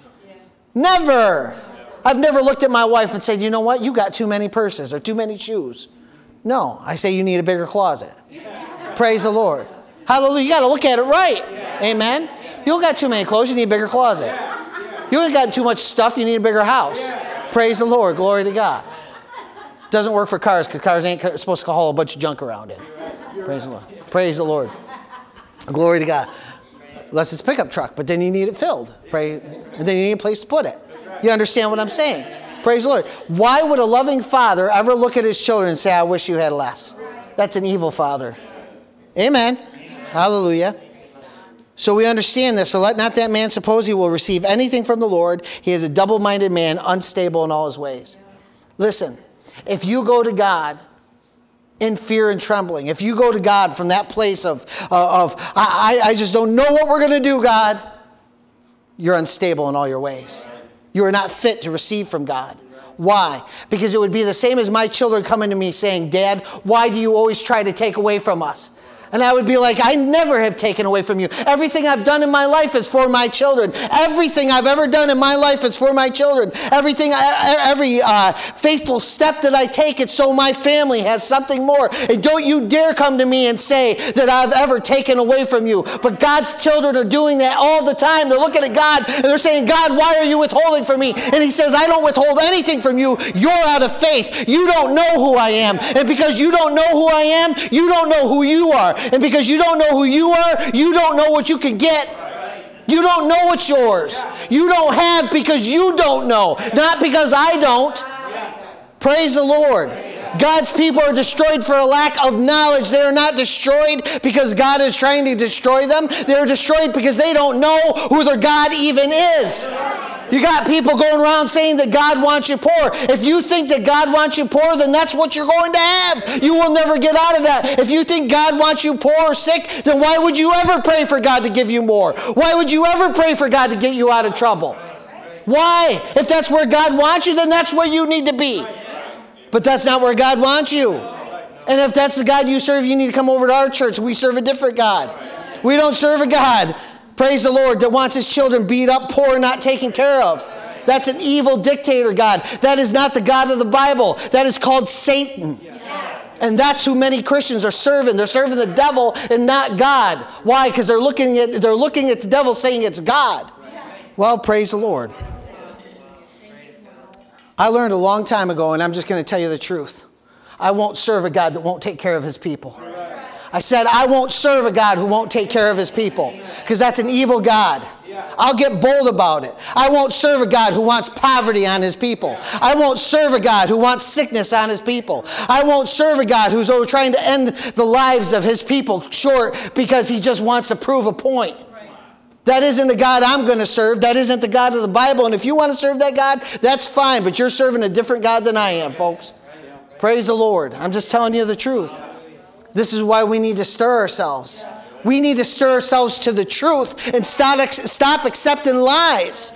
Never. I've never looked at my wife and said, you know what? You got too many purses or too many shoes. No, I say you need a bigger closet. Praise the Lord. Hallelujah. You got to look at it right. Amen. You don't got too many clothes. You need a bigger closet. You ain't got too much stuff. You need a bigger house. Praise the Lord. Glory to God. Doesn't work for cars because cars ain't supposed to haul a bunch of junk around in. Praise the Lord. Praise the Lord. Glory to God. Unless it's a pickup truck, but then you need it filled. And then you need a place to put it. You understand what I'm saying? Praise the Lord. Why would a loving father ever look at his children and say, I wish you had less? That's an evil father. Amen. Hallelujah. So we understand this. So let not that man suppose he will receive anything from the Lord. He is a double-minded man, unstable in all his ways. Listen, if you go to God in fear and trembling, if you go to God from that place of I just don't know what we're going to do, God, you're unstable in all your ways. You are not fit to receive from God. Why? Because it would be the same as my children coming to me saying, Dad, why do you always try to take away from us? And I would be like, I never have taken away from you. Everything I've done in my life is for my children. Everything I've ever done in my life is for my children. Every faithful step that I take, it's so my family has something more. And don't you dare come to me and say that I've ever taken away from you. But God's children are doing that all the time. They're looking at God and they're saying, God, why are you withholding from me? And He says, I don't withhold anything from you. You're out of faith. You don't know who I am. And because you don't know who I am, you don't know who you are. And because you don't know who you are, you don't know what you can get. You don't know what's yours. You don't have because you don't know, not because I don't. Praise the Lord. God's people are destroyed for a lack of knowledge. They are not destroyed because God is trying to destroy them. They are destroyed because they don't know who their God even is. You got people going around saying that God wants you poor. If you think that God wants you poor, then that's what you're going to have. You will never get out of that. If you think God wants you poor or sick, then why would you ever pray for God to give you more? Why would you ever pray for God to get you out of trouble? Why? If that's where God wants you, then that's where you need to be. But that's not where God wants you. And if that's the God you serve, you need to come over to our church. We serve a different God. We don't serve a God, praise the Lord, that wants His children beat up, poor, not taken care of. That's an evil dictator God. That is not the God of the Bible. That is called Satan. And that's who many Christians are serving. They're serving the devil and not God. Why? Because they're looking at the devil saying it's God. Well, praise the Lord. I learned a long time ago, and I'm just going to tell you the truth. I won't serve a God that won't take care of His people. I said, I won't serve a God who won't take care of His people, because that's an evil God. I'll get bold about it. I won't serve a God who wants poverty on His people. I won't serve a God who wants sickness on His people. I won't serve a God who's trying to end the lives of His people short because He just wants to prove a point. That isn't the God I'm going to serve. That isn't the God of the Bible. And if you want to serve that God, that's fine. But you're serving a different God than I am, folks. Praise the Lord. I'm just telling you the truth. This is why we need to stir ourselves. We need to stir ourselves to the truth and stop accepting lies.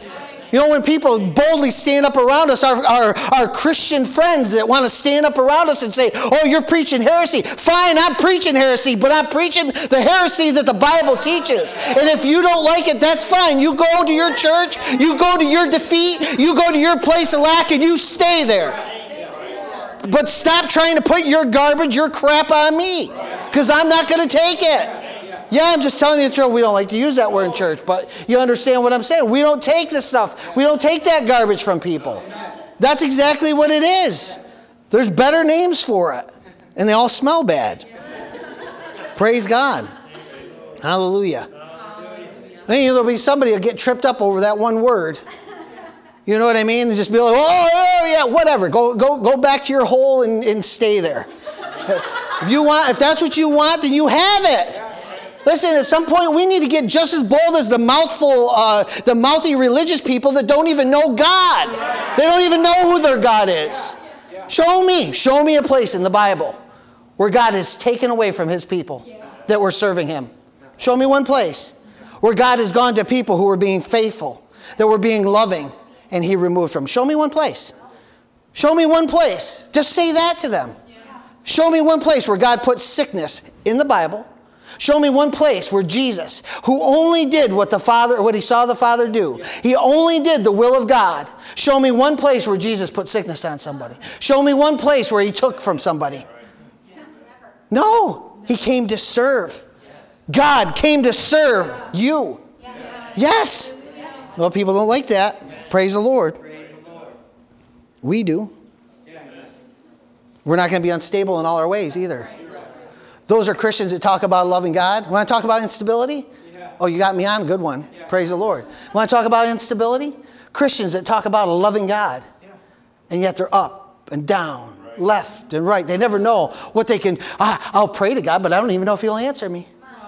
You know, when people boldly stand up around us, our Christian friends that want to stand up around us and say, oh, you're preaching heresy. Fine, I'm preaching heresy, but I'm preaching the heresy that the Bible teaches. And if you don't like it, that's fine. You go to your church, you go to your defeat, you go to your place of lack, and you stay there. But stop trying to put your garbage, your crap on me, because I'm not going to take it. Yeah, I'm just telling you the truth. We don't like to use that word in church, but you understand what I'm saying. We don't take this stuff. We don't take that garbage from people. That's exactly what it is. There's better names for it, and they all smell bad. Praise God. Hallelujah. I mean, there'll be somebody who'll get tripped up over that one word. You know what I mean? And just be like, oh yeah, whatever. Go back to your hole and stay there. If that's what you want, then you have it. Listen, at some point we need to get just as bold as the mouthy religious people that don't even know God. They don't even know who their God is. Show me a place in the Bible where God has taken away from his people that were serving him. Show me one place where God has gone to people who were being faithful, that were being loving, and he removed from. Show me one place. Show me one place. Just say that to them. Show me one place where God put sickness in the Bible. Show me one place where Jesus, who only did what he saw the Father do, he only did the will of God. Show me one place where Jesus put sickness on somebody. Show me one place where he took from somebody. No, he came to serve. God came to serve you. Yes. Well, people don't like that. Praise the Lord. We do. We're not going to be unstable in all our ways either. Those are Christians that talk about loving God. Want to talk about instability? Oh, you got me on? Good one. Praise the Lord. Want to talk about instability? Christians that talk about a loving God. And yet they're up and down, left and right. They never know what they can. I'll pray to God, but I don't even know if he'll answer me.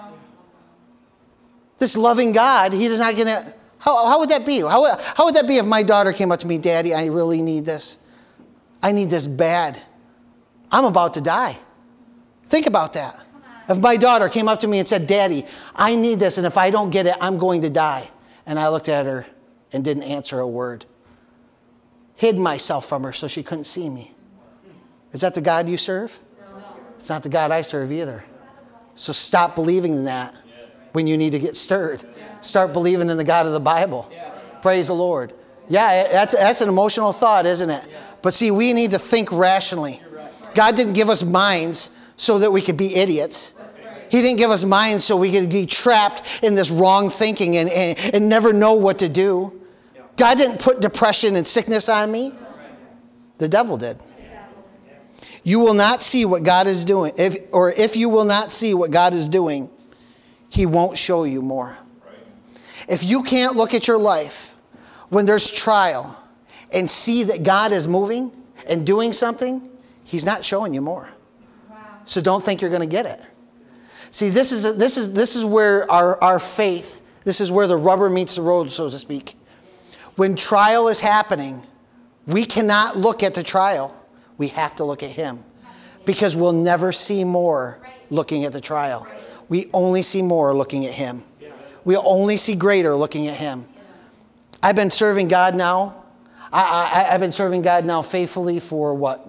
This loving God, he is not going to. How would that be? How would that be if my daughter came up to me, Daddy, I really need this. I need this bad. I'm about to die. Think about that. If my daughter came up to me and said, Daddy, I need this, and if I don't get it, I'm going to die. And I looked at her and didn't answer a word. Hid myself from her so she couldn't see me. Is that the God you serve? No. It's not the God I serve either. So stop believing in that when you need to get stirred. Start believing in the God of the Bible. Praise the Lord. Yeah, that's an emotional thought, isn't it? But see, we need to think rationally. God didn't give us minds so that we could be idiots. He didn't give us minds so we could be trapped in this wrong thinking and never know what to do. God didn't put depression and sickness on me. The devil did. You will not see what God is doing. If you will not see what God is doing, he won't show you more. If you can't look at your life when there's trial and see that God is moving and doing something, he's not showing you more. So don't think you're going to get it. See, this is where our faith, this is where the rubber meets the road, so to speak. When trial is happening, we cannot look at the trial. We have to look at him. Because we'll never see more looking at the trial. We only see more looking at him. We'll only see greater looking at him. I've been serving God now. I've been serving God now faithfully for what?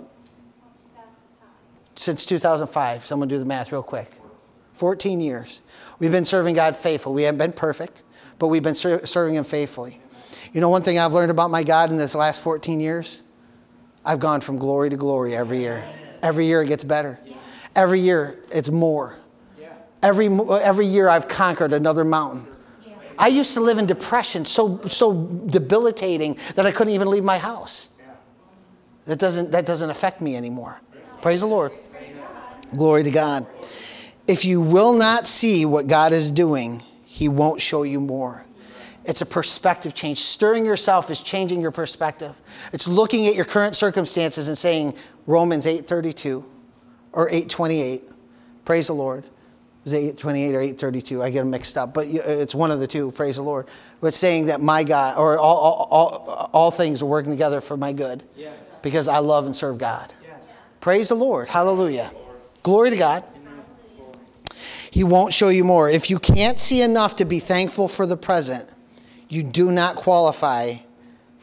Since 2005. Someone do the math real quick. 14 years. We've been serving God faithful. We haven't been perfect, but we've been serving him faithfully. You know one thing I've learned about my God in this last 14 years? I've gone from glory to glory every year. Every year it gets better. Every year it's more. Every year I've conquered another mountain. I used to live in depression so debilitating that I couldn't even leave my house. That doesn't affect me anymore. Praise the Lord. Glory to God. If you will not see what God is doing, he won't show you more. It's a perspective change. Stirring yourself is changing your perspective. It's looking at your current circumstances and saying Romans 8:32 or 8:28. Praise the Lord. Is it 8:28 or 8:32? I get them mixed up, but it's one of the two. Praise the Lord. But saying that my God, or all things are working together for my good, because I love and serve God. Praise the Lord. Hallelujah. Glory to God. He won't show you more. If you can't see enough to be thankful for the present, you do not qualify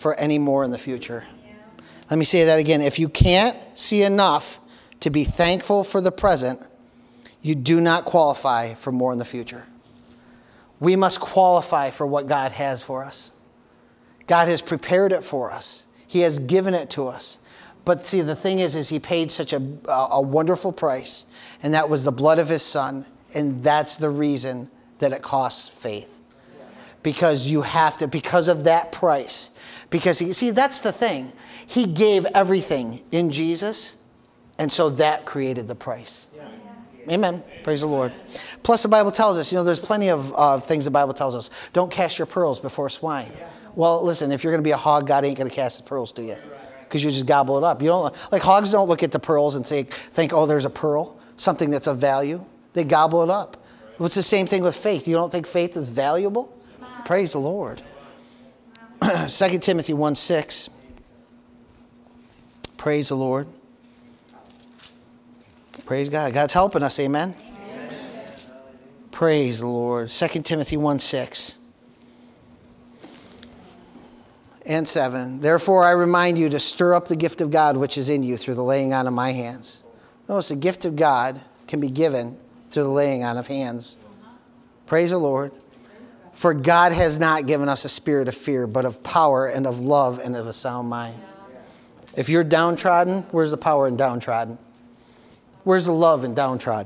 for any more in the future. Let me say that again. If you can't see enough to be thankful for the present, you do not qualify for more in the future. We must qualify for what God has for us. God has prepared it for us. He has given it to us. But see, the thing is he paid such a wonderful price, and that was the blood of his son, and that's the reason that it costs faith. Because you have to, because of that price. Because, see, that's the thing. He gave everything in Jesus, and so that created the price. Amen. Praise the Lord. Plus, the Bible tells us, there's plenty of things the Bible tells us. Don't cast your pearls before swine. Well, listen, if you're going to be a hog, God ain't going to cast his pearls to you. Because you just gobble it up. You don't, like hogs don't look at the pearls and think, oh, there's a pearl, something that's of value. They gobble it up. It's the same thing with faith. You don't think faith is valuable? Praise the Lord. 2 Timothy 1:6. Praise the Lord. Praise God. God's helping us. Amen. Praise the Lord. 2 Timothy 1:6 and 7. Therefore I remind you to stir up the gift of God which is in you through the laying on of my hands. Notice the gift of God can be given through the laying on of hands. Praise the Lord. For God has not given us a spirit of fear, but of power and of love and of a sound mind. If you're downtrodden, where's the power in downtrodden? Where's the love in downtrodden?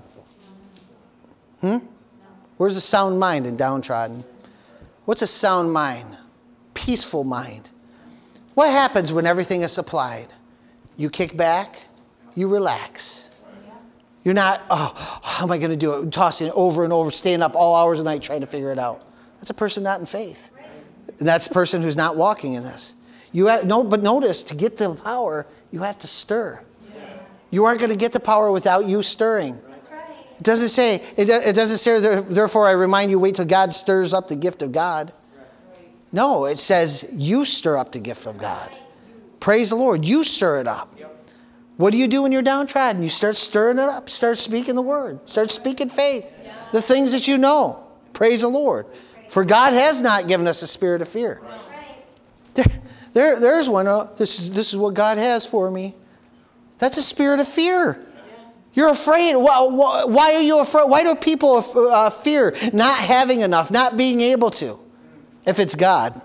Where's the sound mind in downtrodden? What's a sound mind? Peaceful mind. What happens when everything is supplied? You kick back, you relax. You're not, how am I going to do it? Tossing it over and over, staying up all hours of the night trying to figure it out. That's a person not in faith. And that's a person who's not walking in this. But notice, to get the power, you have to stir. You aren't going to get the power without you stirring. That's right. It doesn't say, therefore I remind you, wait till God stirs up the gift of God. No, it says you stir up the gift of God. Praise the Lord. You stir it up. What do you do when you're downtrodden? You start stirring it up. Start speaking the word. Start speaking faith. The things that you know. Praise the Lord. For God has not given us a spirit of fear. There's one. This is what God has for me. That's a spirit of fear. You're afraid. Why are you afraid? Why do people fear not having enough, not being able to? If it's God.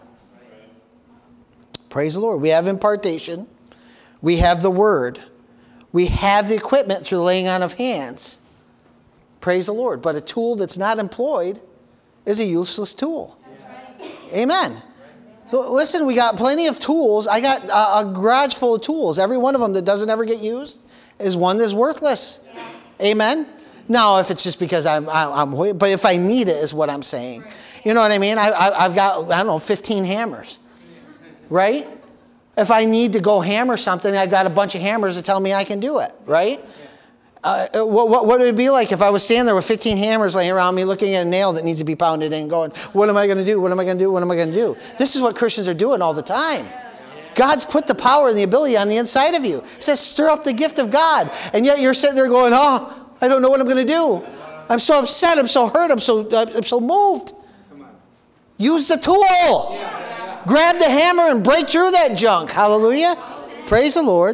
Praise the Lord. We have impartation. We have the word. We have the equipment through the laying on of hands. Praise the Lord. But a tool that's not employed is a useless tool. That's right. Amen. Listen, we got plenty of tools. I got a garage full of tools. Every one of them that doesn't ever get used is one that's worthless. Yeah. Amen. Now, if it's just because but if I need it is what I'm saying. You know what I mean? I've got, 15 hammers. Right? If I need to go hammer something, I've got a bunch of hammers that tell me I can do it. Right? What would it be like if I was standing there with 15 hammers laying around me looking at a nail that needs to be pounded in going, what am I going to do? What am I going to do? What am I going to do? This is what Christians are doing all the time. God's put the power and the ability on the inside of you. It says stir up the gift of God. And yet you're sitting there going, I don't know what I'm going to do. I'm so upset. I'm so hurt. I'm so moved. Use the tool. Grab the hammer and break through that junk. Hallelujah. Praise the Lord.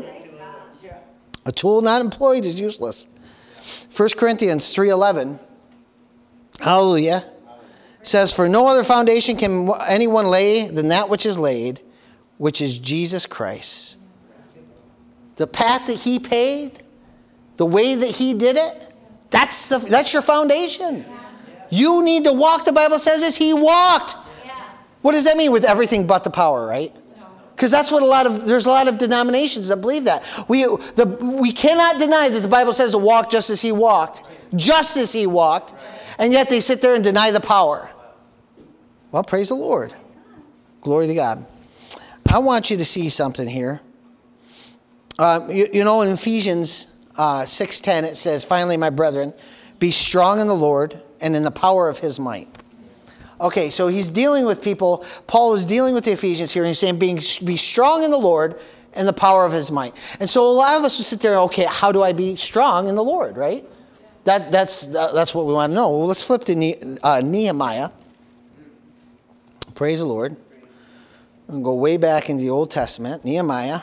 A tool not employed is useless. 1 Corinthians 3:11. Hallelujah. Says, for no other foundation can anyone lay than that which is laid, which is Jesus Christ. The path that he paid, the way that he did it, that's your foundation. You need to walk, the Bible says, as he walked. What does that mean? With everything but the power, right? Because that's what there's a lot of denominations that believe that. We cannot deny that the Bible says to walk just as he walked, and yet they sit there and deny the power. Well, praise the Lord. Glory to God. I want you to see something here. In Ephesians 6:10 it says, finally, my brethren, be strong in the Lord and in the power of his might. Okay, so he's dealing with people. Paul is dealing with the Ephesians here, and he's saying, be strong in the Lord and the power of his might. And so a lot of us will sit there, okay, how do I be strong in the Lord, right? That's what we want to know. Well, let's flip to Nehemiah. Praise the Lord. I'm going to go way back into the Old Testament, Nehemiah,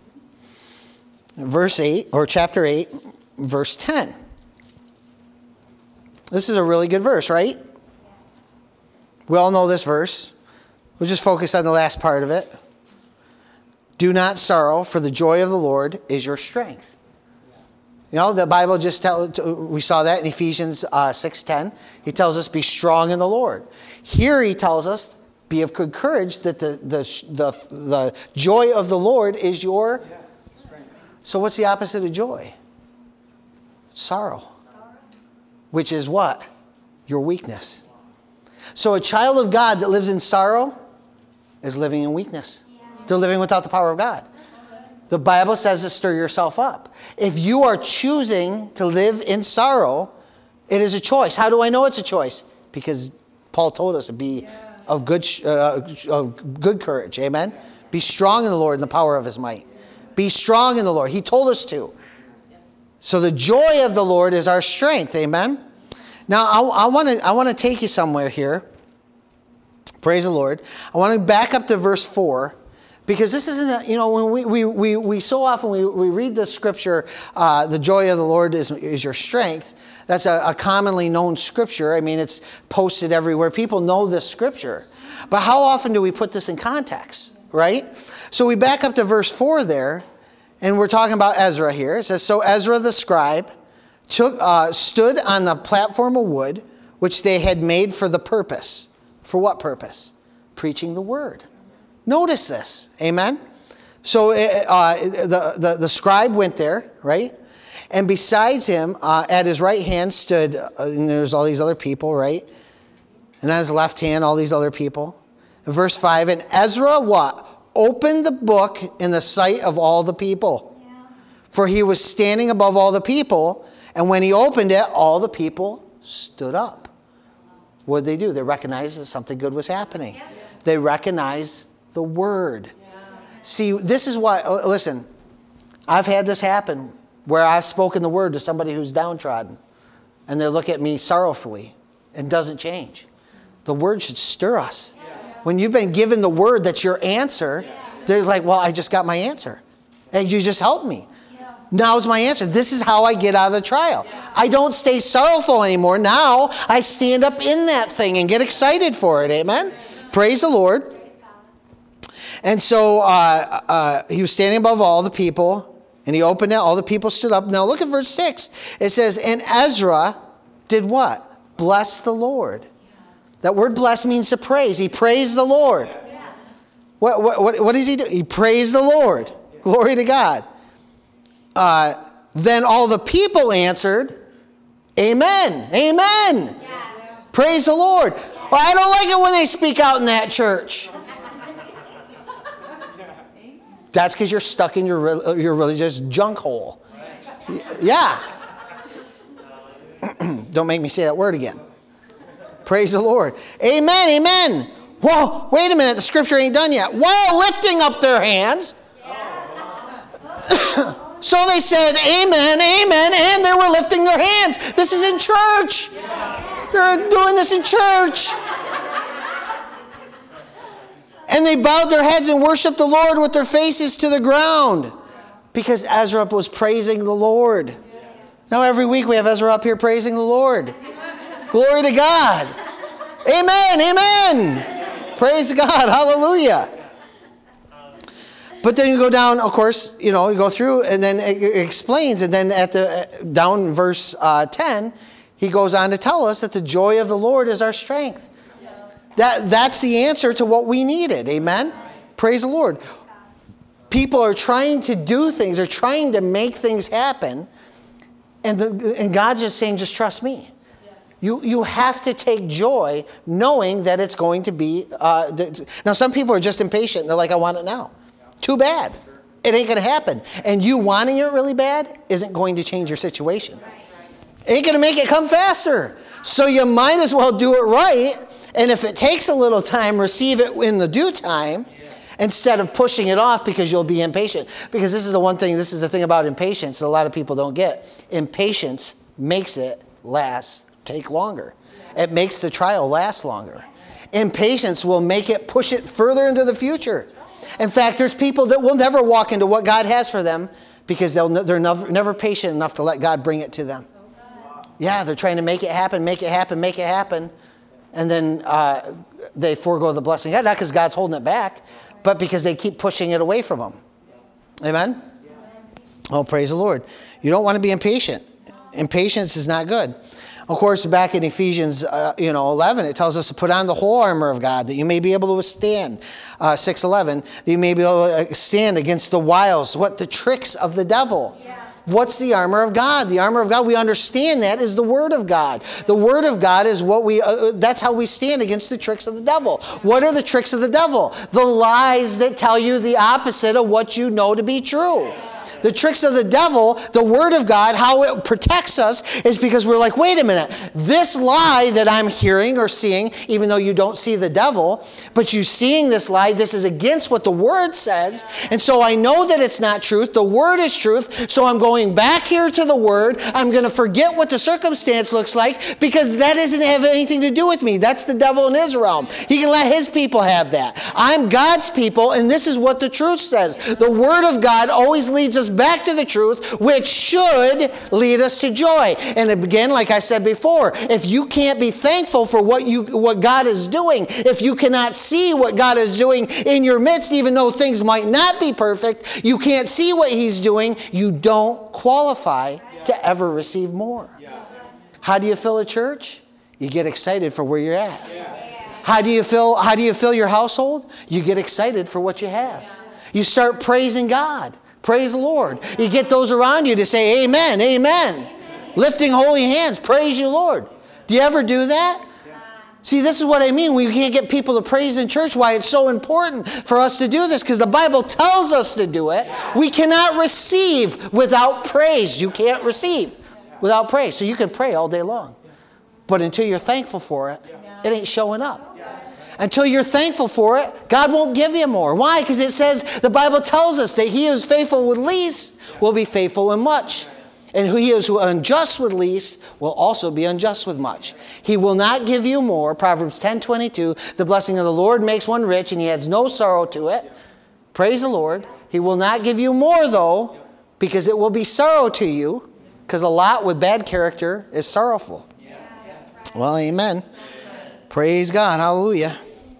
verse 8, or chapter 8, verse 10. This is a really good verse, right? We all know this verse. We'll just focus on the last part of it. Do not sorrow, for the joy of the Lord is your strength. You know, the Bible we saw that in Ephesians 6:10. He tells us, be strong in the Lord. Here he tells us, be of good courage, that the joy of the Lord is your strength. So what's the opposite of joy? Sorrow. Which is what? Your weakness. So a child of God that lives in sorrow is living in weakness. They're living without the power of God. The Bible says to stir yourself up. If you are choosing to live in sorrow, it is a choice. How do I know it's a choice? Because Paul told us to be of good courage. Amen? Be strong in the Lord and the power of his might. Be strong in the Lord. He told us to. So the joy of the Lord is our strength. Amen? Now, I want to take you somewhere here. Praise the Lord. I want to back up to verse 4. Because this isn't, when we so often we read the scripture, the joy of the Lord is your strength. That's a commonly known scripture. I mean, it's posted everywhere. People know this scripture. But how often do we put this in context, right? So we back up to verse 4 there, and we're talking about Ezra here. It says, so Ezra the scribe stood on the platform of wood, which they had made for the purpose. For what purpose? Preaching the word. Notice this. Amen? So the scribe went there, right? And besides him, at his right hand stood, and there's all these other people, right? And at his left hand, all these other people. In verse 5, and Ezra what? Opened the book in the sight of all the people. Yeah. For he was standing above all the people, and when he opened it, all the people stood up. What did they do? They recognized that something good was happening. Yeah. They recognized the word. Yeah. See, this is why, listen, I've had this happen where I've spoken the word to somebody who's downtrodden, and they look at me sorrowfully and doesn't change. The word should stir us. Yeah. When you've been given the word that's your answer, they're like, well, I just got my answer. And you just helped me. Yeah. Now's my answer. This is how I get out of the trial. Yeah. I don't stay sorrowful anymore. Now I stand up in that thing and get excited for it. Amen? Praise the Lord. And so he was standing above all the people, and he opened it. All the people stood up. Now look at verse 6. It says, and Ezra did what? Bless the Lord. That word bless means to praise. He praised the Lord. Yeah. What does he do? He praised the Lord. Glory to God. Then all the people answered, amen, amen. Yes. Praise the Lord. Yes. Well, I don't like it when they speak out in that church. That's because you're stuck in your religious junk hole. Yeah. Don't make me say that word again. Praise the Lord. Amen, amen. Whoa, wait a minute. The scripture ain't done yet. While lifting up their hands. So they said, amen, amen, and they were lifting their hands. This is in church. They're doing this in church. And they bowed their heads and worshiped the Lord with their faces to the ground. Because Ezra was praising the Lord. Now every week we have Ezra up here praising the Lord. Glory to God. Amen, amen. Praise God, hallelujah. But then you go down, of course, you go through and then it explains. And then down in verse 10, he goes on to tell us that the joy of the Lord is our strength. That's the answer to what we needed. Amen? Praise the Lord. People are trying to do things. They're trying to make things happen. And God's just saying, just trust me. You have to take joy knowing that it's going to be... now, some people are just impatient. They're like, I want it now. Too bad. It ain't going to happen. And you wanting it really bad isn't going to change your situation. It ain't going to make it come faster. So you might as well do it right. And if it takes a little time, receive it in the due time instead of pushing it off because you'll be impatient. Because this is the thing about impatience that a lot of people don't get. Impatience makes it take longer. It makes the trial last longer. Impatience will push it further into the future. In fact, there's people that will never walk into what God has for them because they're never patient enough to let God bring it to them. Yeah, they're trying to make it happen. And then they forego the blessing. Yeah, not because God's holding it back, but because they keep pushing it away from them. Amen? Oh, praise the Lord. You don't want to be impatient. Impatience is not good. Of course, back in Ephesians 11, it tells us to put on the whole armor of God that you may be able to withstand. 6:11, that you may be able to stand against the wiles, the tricks of the devil. Yeah. What's the armor of God? The armor of God, we understand that is the Word of God. The Word of God is that's how we stand against the tricks of the devil. What are the tricks of the devil? The lies that tell you the opposite of what you know to be true. The tricks of the devil, the Word of God, how it protects us is because we're like, wait a minute, this lie that I'm hearing or seeing, even though you don't see the devil, but you're seeing this lie, this is against what the Word says, and so I know that it's not truth. The Word is truth, so I'm going back here to the Word. I'm going to forget what the circumstance looks like because that doesn't have anything to do with me. That's the devil in his realm. He can let his people have that. I'm God's people, and this is what the truth says. The Word of God always leads us back to the truth, which should lead us to joy. And again, like I said before, if you can't be thankful for what God is doing, if you cannot see what God is doing in your midst, even though things might not be perfect, you can't see what He's doing, you don't qualify to ever receive more. How do you fill a church? You get excited for where you're at. How do you fill your household? You get excited for what you have. You start praising God. Praise the Lord. You get those around you to say, amen, amen. Lifting holy hands. Praise you, Lord. Do you ever do that? See, this is what I mean. We can't get people to praise in church. Why it's so important for us to do this, because the Bible tells us to do it. We cannot receive without praise. You can't receive without praise. So you can pray all day long. But until you're thankful for it, it ain't showing up. Until you're thankful for it, God won't give you more. Why? Because it says, the Bible tells us that he who is faithful with least will be faithful in much. And he who is unjust with least will also be unjust with much. He will not give you more. Proverbs 10:22, the blessing of the Lord makes one rich, and he adds no sorrow to it. Praise the Lord. He will not give you more, though, because it will be sorrow to you, because a lot with bad character is sorrowful. Well, amen. Praise God. Hallelujah.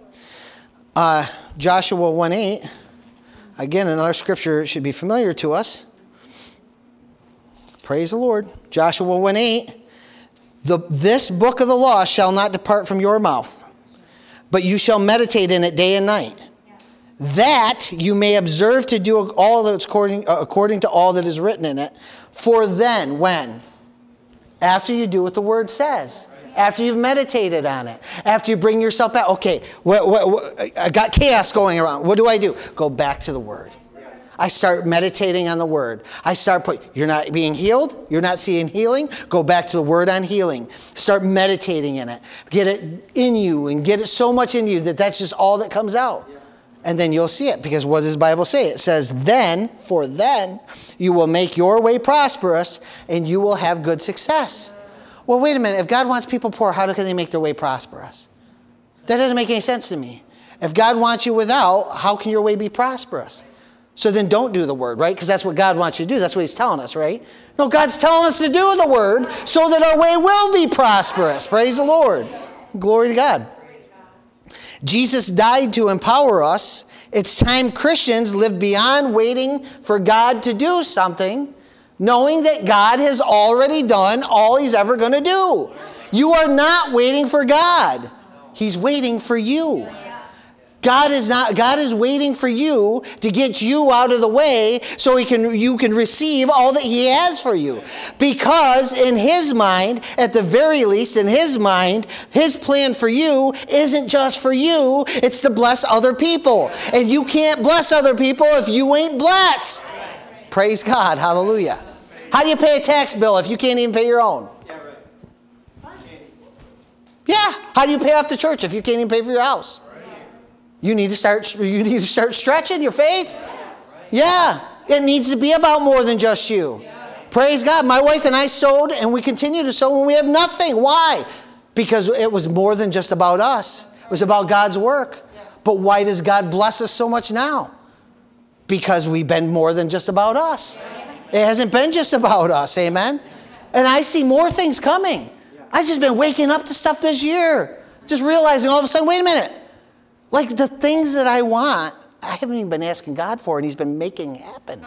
Joshua 1:8, again, another scripture should be familiar to us. Praise the Lord. Joshua 1:8, this book of the law shall not depart from your mouth, but you shall meditate in it day and night, that you may observe to do all that's according to all that is written in it. For then, when? After you do what the word says. After you've meditated on it. After you bring yourself back. Okay, I got chaos going around. What do? Go back to the Word. I start meditating on the Word. I start you're not being healed. You're not seeing healing. Go back to the Word on healing. Start meditating in it. Get it in you and get it so much in you that that's just all that comes out. And then you'll see it. Because what does the Bible say? It says, then you will make your way prosperous and you will have good success. Well, wait a minute. If God wants people poor, how can they make their way prosperous? That doesn't make any sense to me. If God wants you without, how can your way be prosperous? So then don't do the word, right? Because that's what God wants you to do. That's what he's telling us, right? No, God's telling us to do the word so that our way will be prosperous. Praise the Lord. Glory to God. Jesus died to empower us. It's time Christians live beyond waiting for God to do something, knowing that God has already done all he's ever going to do. You are not waiting for God. He's waiting for you. God is waiting for you to get you out of the way so you can receive all that he has for you. Because in his mind, at the very least in his mind, his plan for you isn't just for you, it's to bless other people. And you can't bless other people if you ain't blessed. Praise God. Hallelujah. How do you pay a tax bill if you can't even pay your own? Yeah. How do you pay off the church if you can't even pay for your house? You need to start stretching your faith. Yeah. It needs to be about more than just you. Praise God. My wife and I sowed, and we continue to sow when we have nothing. Why? Because it was more than just about us. was about God's work. But why does God bless us so much now? Because we've been more than just about us. It hasn't been just about us, amen? And I see more things coming. I've just been waking up to stuff this year. Just realizing all of a sudden, wait a minute. Like the things that I want, I haven't even been asking God for, and he's been making happen.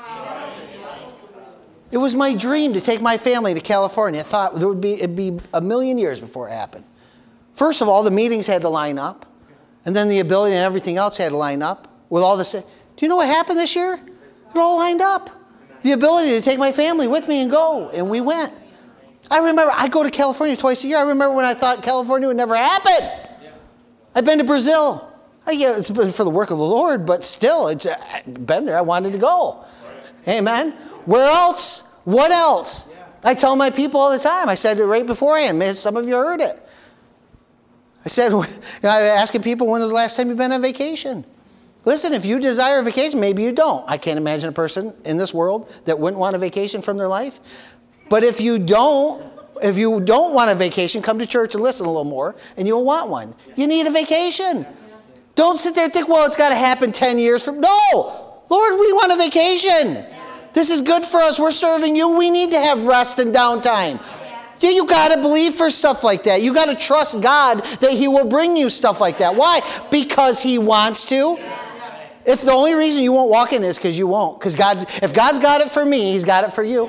It was my dream to take my family to California. I thought it'd be a million years before it happened. First of all, the meetings had to line up. And then the ability and everything else had to line up with all this. Do you know what happened this year? It all lined up. The ability to take my family with me and go. And we went. I remember, I go to California twice a year. I remember when I thought California would never happen. I've been to Brazil. It's been for the work of the Lord, but still, I've been there. I wanted to go. Amen. Where else? What else? I tell my people all the time. I said it right beforehand. Some of you heard it. I said, I'm asking people, when was the last time you've been on vacation? Listen, if you desire a vacation, maybe you don't. I can't imagine a person in this world that wouldn't want a vacation from their life. But if you don't want a vacation, come to church and listen a little more, and you'll want one. You need a vacation. Don't sit there and think, well, it's got to happen 10 years from. No! Lord, we want a vacation. This is good for us. We're serving you. We need to have rest and downtime. Yeah, you got to believe for stuff like that. You got to trust God that he will bring you stuff like that. Why? Because he wants to. If the only reason you won't walk in is because you won't. Because if God's got it for me, he's got it for you.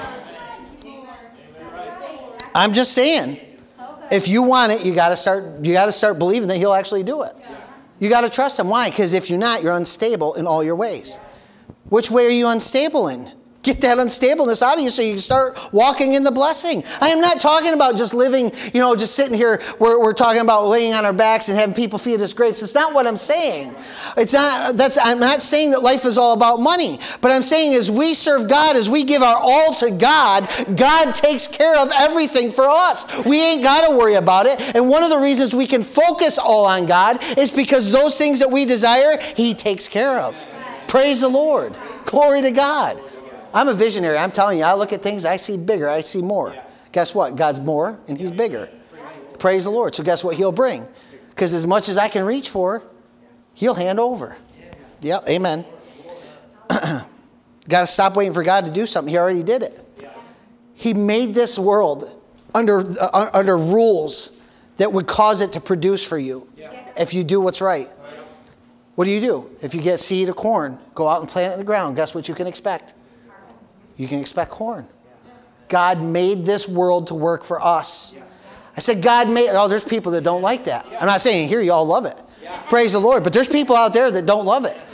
I'm just saying, if you want it, you got to start believing that he'll actually do it. You got to trust him. Why? Because if you're not, you're unstable in all your ways. Which way are you unstable in? Get that unstableness out of you so you can start walking in the blessing. I am not talking about just living, just sitting here. We're talking about laying on our backs and having people feed us grapes. It's not what I'm saying. I'm not saying that life is all about money. But I'm saying as we serve God, as we give our all to God, God takes care of everything for us. We ain't got to worry about it. And one of the reasons we can focus all on God is because those things that we desire, he takes care of. Praise the Lord. Glory to God. I'm a visionary. I'm telling you, I look at things, I see bigger, I see more. Guess what? God's more and he's bigger. Praise the Lord. So guess what he'll bring? Because as much as I can reach for, he'll hand over. Yep, amen. Got to stop waiting for God to do something. He already did it. He made this world under rules that would cause it to produce for you if you do what's right. What do? If you get seed of corn, go out and plant it in the ground. Guess what you can expect? You can expect corn. God made this world to work for us. I said there's people that don't like that. I'm not saying here you all love it. Praise the Lord. But there's people out there that don't love it.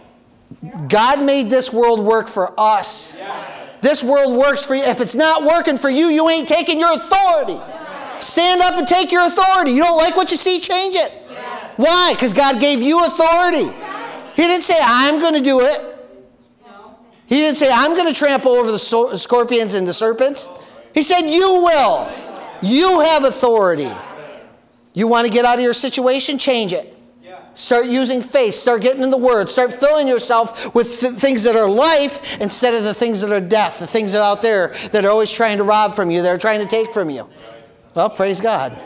God made this world work for us. This world works for you. If it's not working for you, you ain't taking your authority. Stand up and take your authority. You don't like what you see, change it. Why? Because God gave you authority. He didn't say, I'm going to do it. He didn't say, I'm going to trample over the scorpions and the serpents. He said, you will. You have authority. You want to get out of your situation? Change it. Start using faith. Start getting in the Word. Start filling yourself with things that are life instead of the things that are death. The things that are out there that are always trying to rob from you. They're trying to take from you. Well, praise God.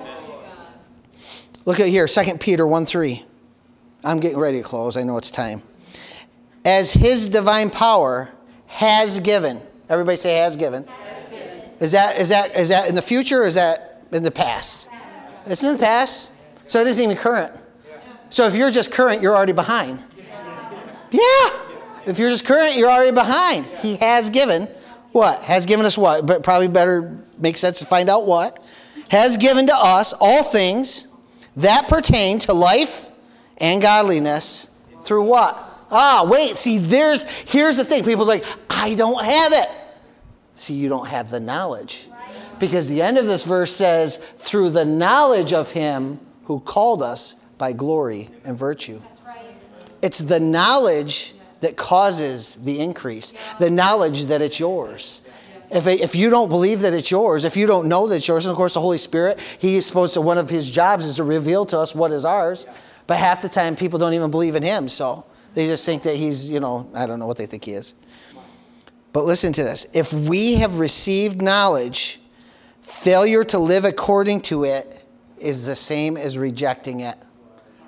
Look at here, 2 Peter 1:3. I'm getting ready to close. I know it's time. As his divine power has given. Everybody say has given. Is that in the future or is that in the past? It's in the past. So it isn't even current. So if you're just current, you're already behind. Yeah. If you're just current, you're already behind. He has given what? Has given us what? But probably better make sense to find out what. Has given to us all things that pertain to life and godliness through what? See, here's the thing. People are like, I don't have it. See, you don't have the knowledge. Because the end of this verse says, through the knowledge of him who called us by glory and virtue. That's right. It's the knowledge that causes the increase. The knowledge that it's yours. If you don't believe that it's yours, if you don't know that it's yours, and of course the Holy Spirit, one of his jobs is to reveal to us what is ours. But half the time people don't even believe in him, so they just think that he's, I don't know what they think he is. But listen to this. If we have received knowledge, failure to live according to it is the same as rejecting it.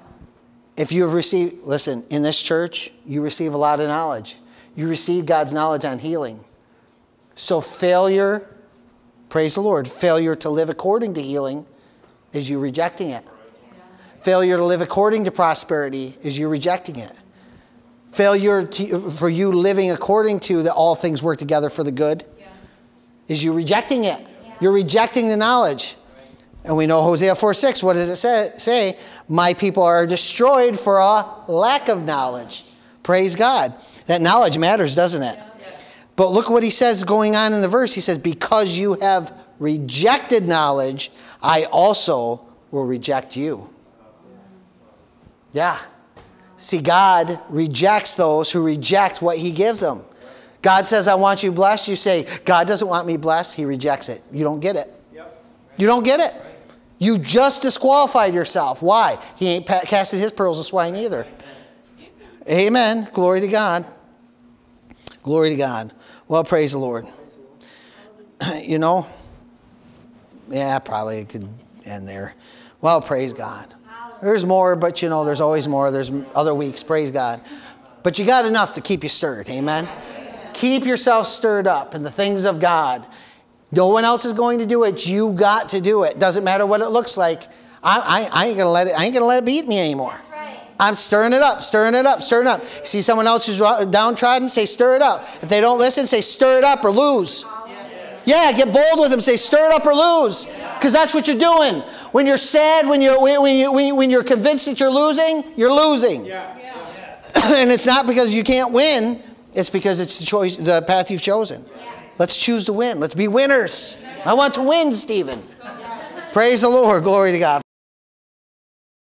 If you have received, listen, in this church, you receive a lot of knowledge. You receive God's knowledge on healing. So failure, praise the Lord, failure to live according to healing is you rejecting it. Failure to live according to prosperity is you rejecting it. Failure for you living according to that all things work together for the good is you rejecting it. You're rejecting the knowledge. And we know Hosea 4:6, what does it say? My people are destroyed for a lack of knowledge. Praise God. That knowledge matters, doesn't it? But look what he says going on in the verse. He says, because you have rejected knowledge, I also will reject you. Yeah. See, God rejects those who reject what he gives them. God says, I want you blessed. You say, God doesn't want me blessed. He rejects it. You don't get it. You don't get it. You just disqualified yourself. Why? He ain't casted his pearls to swine either. Amen. Glory to God. Glory to God. Well, praise the Lord. You know, yeah, probably could end there. Well, praise God. There's more, but you know, there's always more. There's other weeks. Praise God. But you got enough to keep you stirred. Amen. Keep yourself stirred up in the things of God. No one else is going to do it. You got to do it. Doesn't matter what it looks like. I ain't gonna let it. I ain't gonna let it beat me anymore. That's right. I'm stirring it up, stirring it up, stirring it up. See someone else who's downtrodden? Say, stir it up. If they don't listen, say, stir it up or lose. Yeah, get bold with them. Say, stir it up or lose, because that's what you're doing. When you're sad, when you're convinced that you're losing. And it's not because you can't win. It's because it's the choice, the path you've chosen. Let's choose to win. Let's be winners. I want to win, Stephen. Praise the Lord. Glory to God.